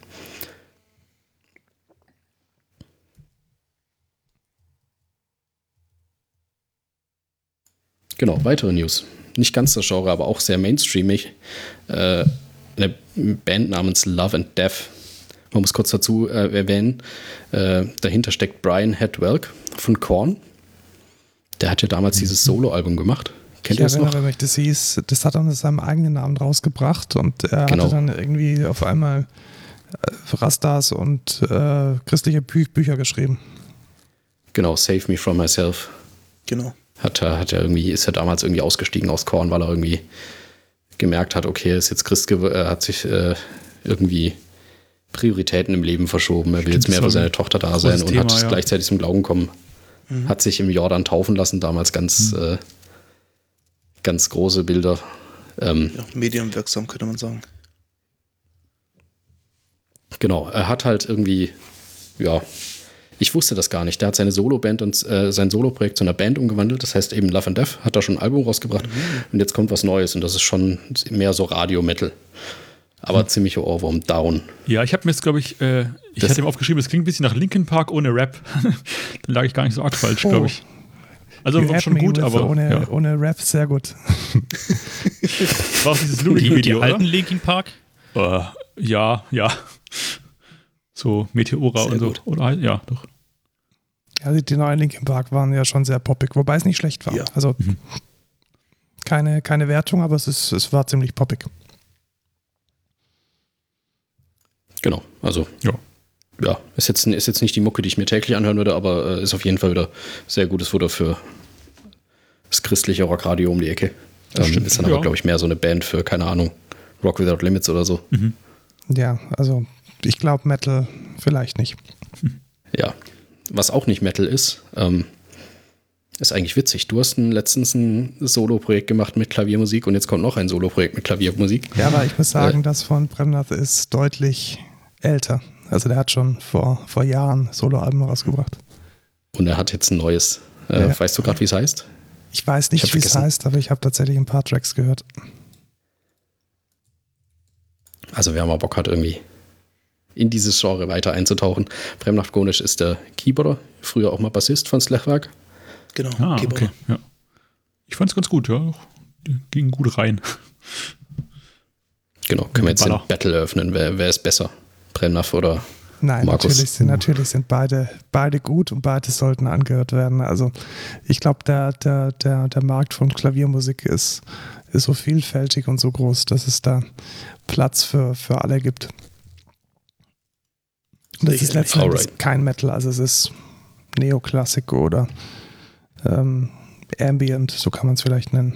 Genau, weitere News. Nicht ganz das Genre, aber auch sehr mainstreamig. Äh, eine Band namens Love and Death. Man muss kurz dazu äh, erwähnen, äh, dahinter steckt Brian Hedwelk von Korn. Der hat ja damals mhm. dieses Solo-Album gemacht. Kennt ich ihr das noch? Mich, das hieß, das hat er unter seinem eigenen Namen rausgebracht und er genau. hatte dann irgendwie auf einmal äh, Rastas und äh, christliche Bü- Bücher geschrieben. Genau, Save Me From Myself. Genau. Hat er, hat er irgendwie, ist er damals irgendwie ausgestiegen aus Korn, weil er irgendwie gemerkt hat, okay, er ist jetzt Christ, er hat sich äh, irgendwie Prioritäten im Leben verschoben. Er will Stimmt, jetzt mehr für seine Tochter da sein und Thema, hat ja. gleichzeitig zum Glauben kommen. Mhm. Hat sich im Jordan taufen lassen, damals ganz, mhm. äh, ganz große Bilder. Ähm, ja, medienwirksam, könnte man sagen. Genau, er hat halt irgendwie, ja, Ich wusste das gar nicht. Der hat seine Solo-Band und äh, sein Solo-Projekt zu einer Band umgewandelt. Das heißt eben Love and Death, hat da schon ein Album rausgebracht. Mhm. Und jetzt kommt was Neues und das ist schon mehr so Radio-Metal. Aber mhm. ziemliche Ohrwurm down. Ja, ich habe mir jetzt, glaube ich, äh, ich das hatte ihm aufgeschrieben, es klingt ein bisschen nach Linkin Park ohne Rap. Dann lag ich gar nicht so arg falsch, oh. glaube ich. Also war schon gut, aber ohne, ja. ohne Rap sehr gut. War auch dieses Lyric-Video, Die, die alten Linkin Park? Uh, ja, ja. So Meteora sehr und so. Gut. Oder ja, doch. Ja, die neuen Linkin Park waren ja schon sehr poppig, wobei es nicht schlecht war. Ja. Also mhm. keine, keine Wertung, aber es, ist, es war ziemlich poppig. Genau, also ja. Ja, ist jetzt, ist jetzt nicht die Mucke, die ich mir täglich anhören würde, aber äh, ist auf jeden Fall wieder sehr gutes Futter für das christliche Rockradio um die Ecke. Ähm, ist dann ja. aber, glaube ich, mehr so eine Band für, keine Ahnung, Rock Without Limits oder so. Mhm. Ja, also ich glaube Metal vielleicht nicht. Ja, was auch nicht Metal ist, ähm, ist eigentlich witzig. Du hast ein, letztens ein Solo-Projekt gemacht mit Klaviermusik und jetzt kommt noch ein Solo-Projekt mit Klaviermusik. Ja, aber ich muss sagen, äh, das von Premnath ist deutlich älter. Also der hat schon vor, vor Jahren Soloalben rausgebracht. Und er hat jetzt ein neues. Äh, ja. Weißt du gerade, wie es heißt? Ich weiß nicht, wie es heißt, aber ich habe tatsächlich ein paar Tracks gehört. Also wer mal Bock hat, irgendwie in dieses Genre weiter einzutauchen. Premnath Gonisch ist der Keyboarder, früher auch mal Bassist von Slechwerk. Genau, ah, Keyboarder. Okay, ja. Ich fand es ganz gut, ja. Die ging gut rein. Genau, können wir jetzt Baller. den Battle eröffnen. Wer, wer ist besser? Premnath oder Nein, Markus? Natürlich sind, natürlich sind beide, beide gut und beide sollten angehört werden. Also ich glaube, der, der, der, der Markt von Klaviermusik ist, ist so vielfältig und so groß, dass es da Platz für, für alle gibt. Und das ist letztendlich kein Metal, also es ist Neoklassik oder ähm, Ambient, so kann man es vielleicht nennen.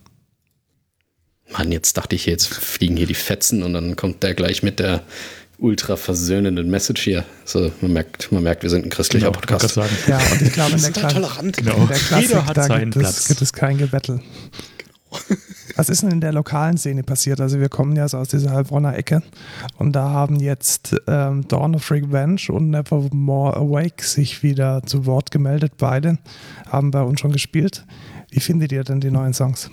Mann, jetzt dachte ich, jetzt fliegen hier die Fetzen und dann kommt der gleich mit der ultra versöhnenden Message hier. So, man merkt, man merkt, wir sind ein christlicher genau, Podcast. Sagen. Ja, und ich glaube, in der, Kla tolerant. Genau. in der Klassik, Jeder hat da seinen gibt, Platz. Es, gibt es kein Gebettel. Genau. Was ist denn in der lokalen Szene passiert? Also wir kommen ja so aus dieser Heilbronner Ecke und da haben jetzt ähm, Dawn of Revenge und Nevermore Awake sich wieder zu Wort gemeldet. Beide haben bei uns schon gespielt. Wie findet ihr denn die neuen Songs?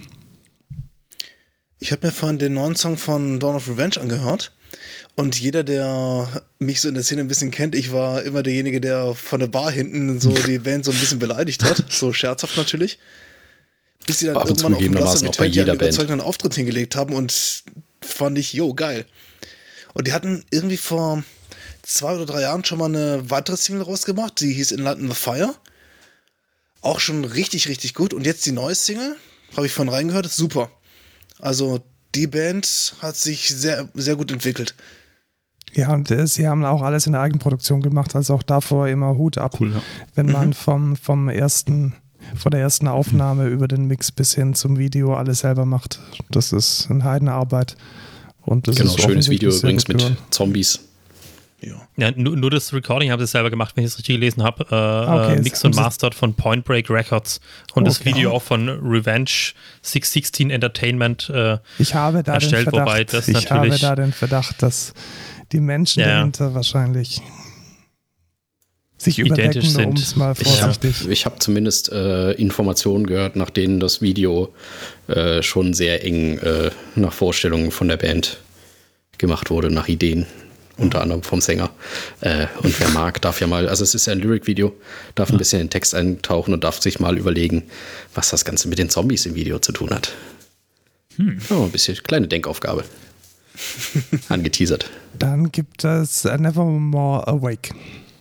Ich habe mir vorhin den neuen Song von Dawn of Revenge angehört und jeder, der mich so in der Szene ein bisschen kennt, ich war immer derjenige, der von der Bar hinten so die Band so ein bisschen beleidigt hat, so scherzhaft natürlich, bis sie dann aber irgendwann auf dem Glas mit einen überzeugenden Auftritt hingelegt haben und fand ich, jo, geil. Und die hatten irgendwie vor zwei oder drei Jahren schon mal eine weitere Single rausgemacht, die hieß In London the Fire. Auch schon richtig, richtig gut. Und jetzt die neue Single, habe ich von reingehört, ist super. Also die Band hat sich sehr, sehr gut entwickelt. Ja, und äh, sie haben auch alles in der Eigenproduktion gemacht, also auch davor immer Hut ab. Cool, ja. Wenn man mhm. vom, vom ersten, von der ersten Aufnahme mhm. über den Mix bis hin zum Video alles selber macht. Das ist eine Heidenarbeit. Und das genau, ist schönes Video übrigens mit geworden. Zombies. Ja. Ja, nur, nur das Recording habe ich selber gemacht, wenn ich es richtig gelesen habe. Äh, okay, äh, Mix und Mastered von Point Break Records und okay. das Video auch von Revenge six sixteen Entertainment äh, ich habe da erstellt, den Verdacht, wobei das ich natürlich. Ich habe da den Verdacht, dass die Menschen ja. dahinter wahrscheinlich sich überdecken, sind. um es mal vorsichtig. Ich habe ich hab zumindest äh, Informationen gehört, nach denen das Video äh, schon sehr eng äh, nach Vorstellungen von der Band gemacht wurde, nach Ideen. Unter anderem vom Sänger. Äh, und wer mag, darf ja mal, also es ist ja ein Lyric-Video, darf ein bisschen in den Text eintauchen und darf sich mal überlegen, was das Ganze mit den Zombies im Video zu tun hat. Hm. Oh, ein bisschen kleine Denkaufgabe. Angeteasert. Dann gibt es Nevermore Awake.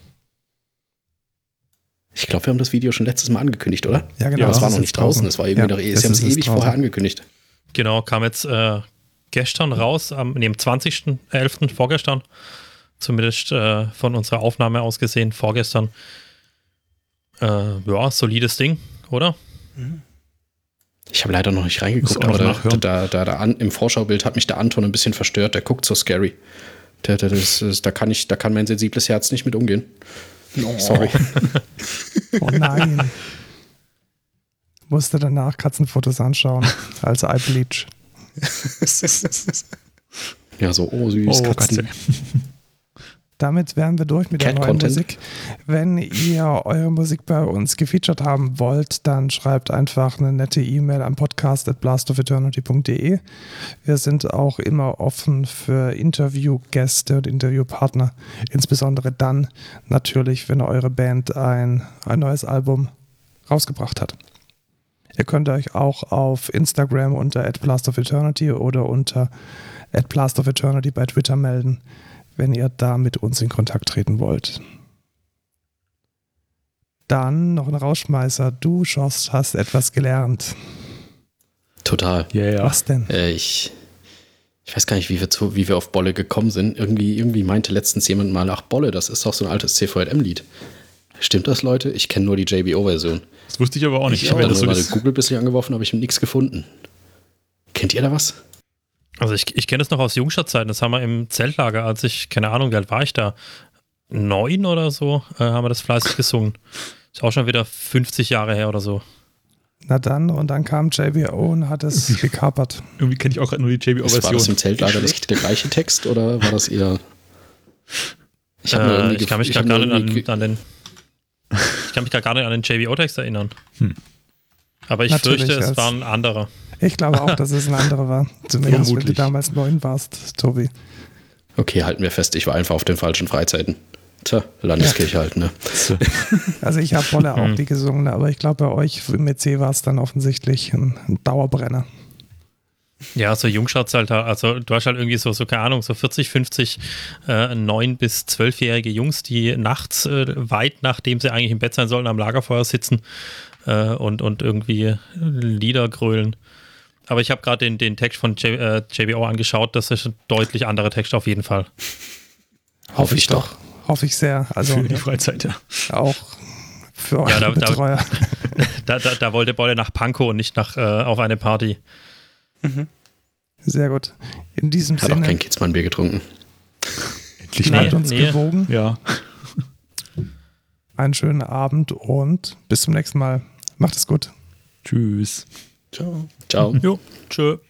Ich glaube, wir haben das Video schon letztes Mal angekündigt, oder? Ja, genau. Ja, das, das war noch nicht draußen. Das war irgendwie ja, noch, sie haben es ewig draußen. vorher angekündigt. Genau, kam jetzt äh, gestern raus, am nee, zwanzigsten elften vorgestern, zumindest äh, von unserer Aufnahme aus gesehen, vorgestern. Äh, ja, solides Ding, oder? Ich habe leider noch nicht reingeguckt, aber da, da, da, da an, im Vorschaubild hat mich der Anton ein bisschen verstört, der guckt so scary. Der, der, das, das, da, kann ich, da kann mein sensibles Herz nicht mit umgehen. No. Sorry. Oh nein. Musste danach Katzenfotos anschauen, als Eyebleach. Ja, so, oh süß, oh, Katzen. damit wären wir durch mit der neuen Content. Musik. Wenn ihr eure Musik bei uns gefeatured haben wollt, dann schreibt einfach eine nette E-Mail an podcast at blast of eternity punkt de. Wir sind auch immer offen für Interviewgäste und Interviewpartner, insbesondere dann natürlich, wenn eure Band ein, ein neues Album rausgebracht hat. Ihr könnt euch auch auf Instagram unter at blast of eternity oder unter at blast of eternity bei Twitter melden, wenn ihr da mit uns in Kontakt treten wollt. Dann noch ein Rausschmeißer. Du, Jost, hast etwas gelernt. Total. Yeah. Was denn? Äh, ich, ich weiß gar nicht, wie wir, zu, wie wir auf Bolle gekommen sind. Irgendwie, irgendwie meinte letztens jemand mal, ach Bolle, das ist doch so ein altes C V J M-Lied. Stimmt das, Leute? Ich kenne nur die J B O-Version. Das wusste ich aber auch nicht. Ich habe das so mal das Google ein bisschen angeworfen, aber ich habe nichts gefunden. Kennt ihr da was? Also ich, ich kenne es noch aus Jungstadtzeiten, das haben wir im Zeltlager, als ich, keine Ahnung, wie alt war ich da, neun oder so, äh, haben wir das fleißig gesungen. Ist auch schon wieder fünfzig Jahre her oder so. Na dann, und dann kam J B O und hat es gekapert. Irgendwie kenne ich auch gerade nur die J B O-Version. War das im Zeltlager das, der gleiche Text oder war das eher... Ich, äh, ich kann mich gar nicht an, an den ich kann mich gar nicht an den J B O-Text erinnern. Hm. Aber ich Natürlich, fürchte, es es- war ein anderer. Ich glaube auch, dass es ein anderer war. Zumindest, wenn du Vermutlich. damals neun warst, Tobi. Okay, halten wir fest, ich war einfach auf den falschen Freizeiten. Tja, Landeskirche halt, ne? Also ich habe Bolle auch Hm. die gesungen, aber ich glaube, bei euch im E C war es dann offensichtlich ein, ein Dauerbrenner. Ja, so Jungstadtzeit, also du hast halt irgendwie so, so keine Ahnung, so vierzig, fünfzig äh, neun- bis zwölfjährige Jungs, die nachts, äh, weit nachdem sie eigentlich im Bett sein sollen, am Lagerfeuer sitzen äh, und, und irgendwie Lieder grölen. Aber ich habe gerade den, den Text von J, äh, J B O angeschaut, das ist ein deutlich anderer Text auf jeden Fall. Hoffe ich doch. Hoffe ich sehr. Also Für die Freizeit, ja. auch für eure Ja, da- da- Betreuer. Da, da, da wollte Bolle nach Pankow und nicht nach, äh, auf eine Party. Sehr gut. In diesem Hat auch Sinne, kein Kidsmann-Bier getrunken. Endlich bleibt Nee, uns nee. gewogen. Ja. Einen schönen Abend und bis zum nächsten Mal. Macht es gut. Tschüss. Ciao. Ciao. Jo, tschö.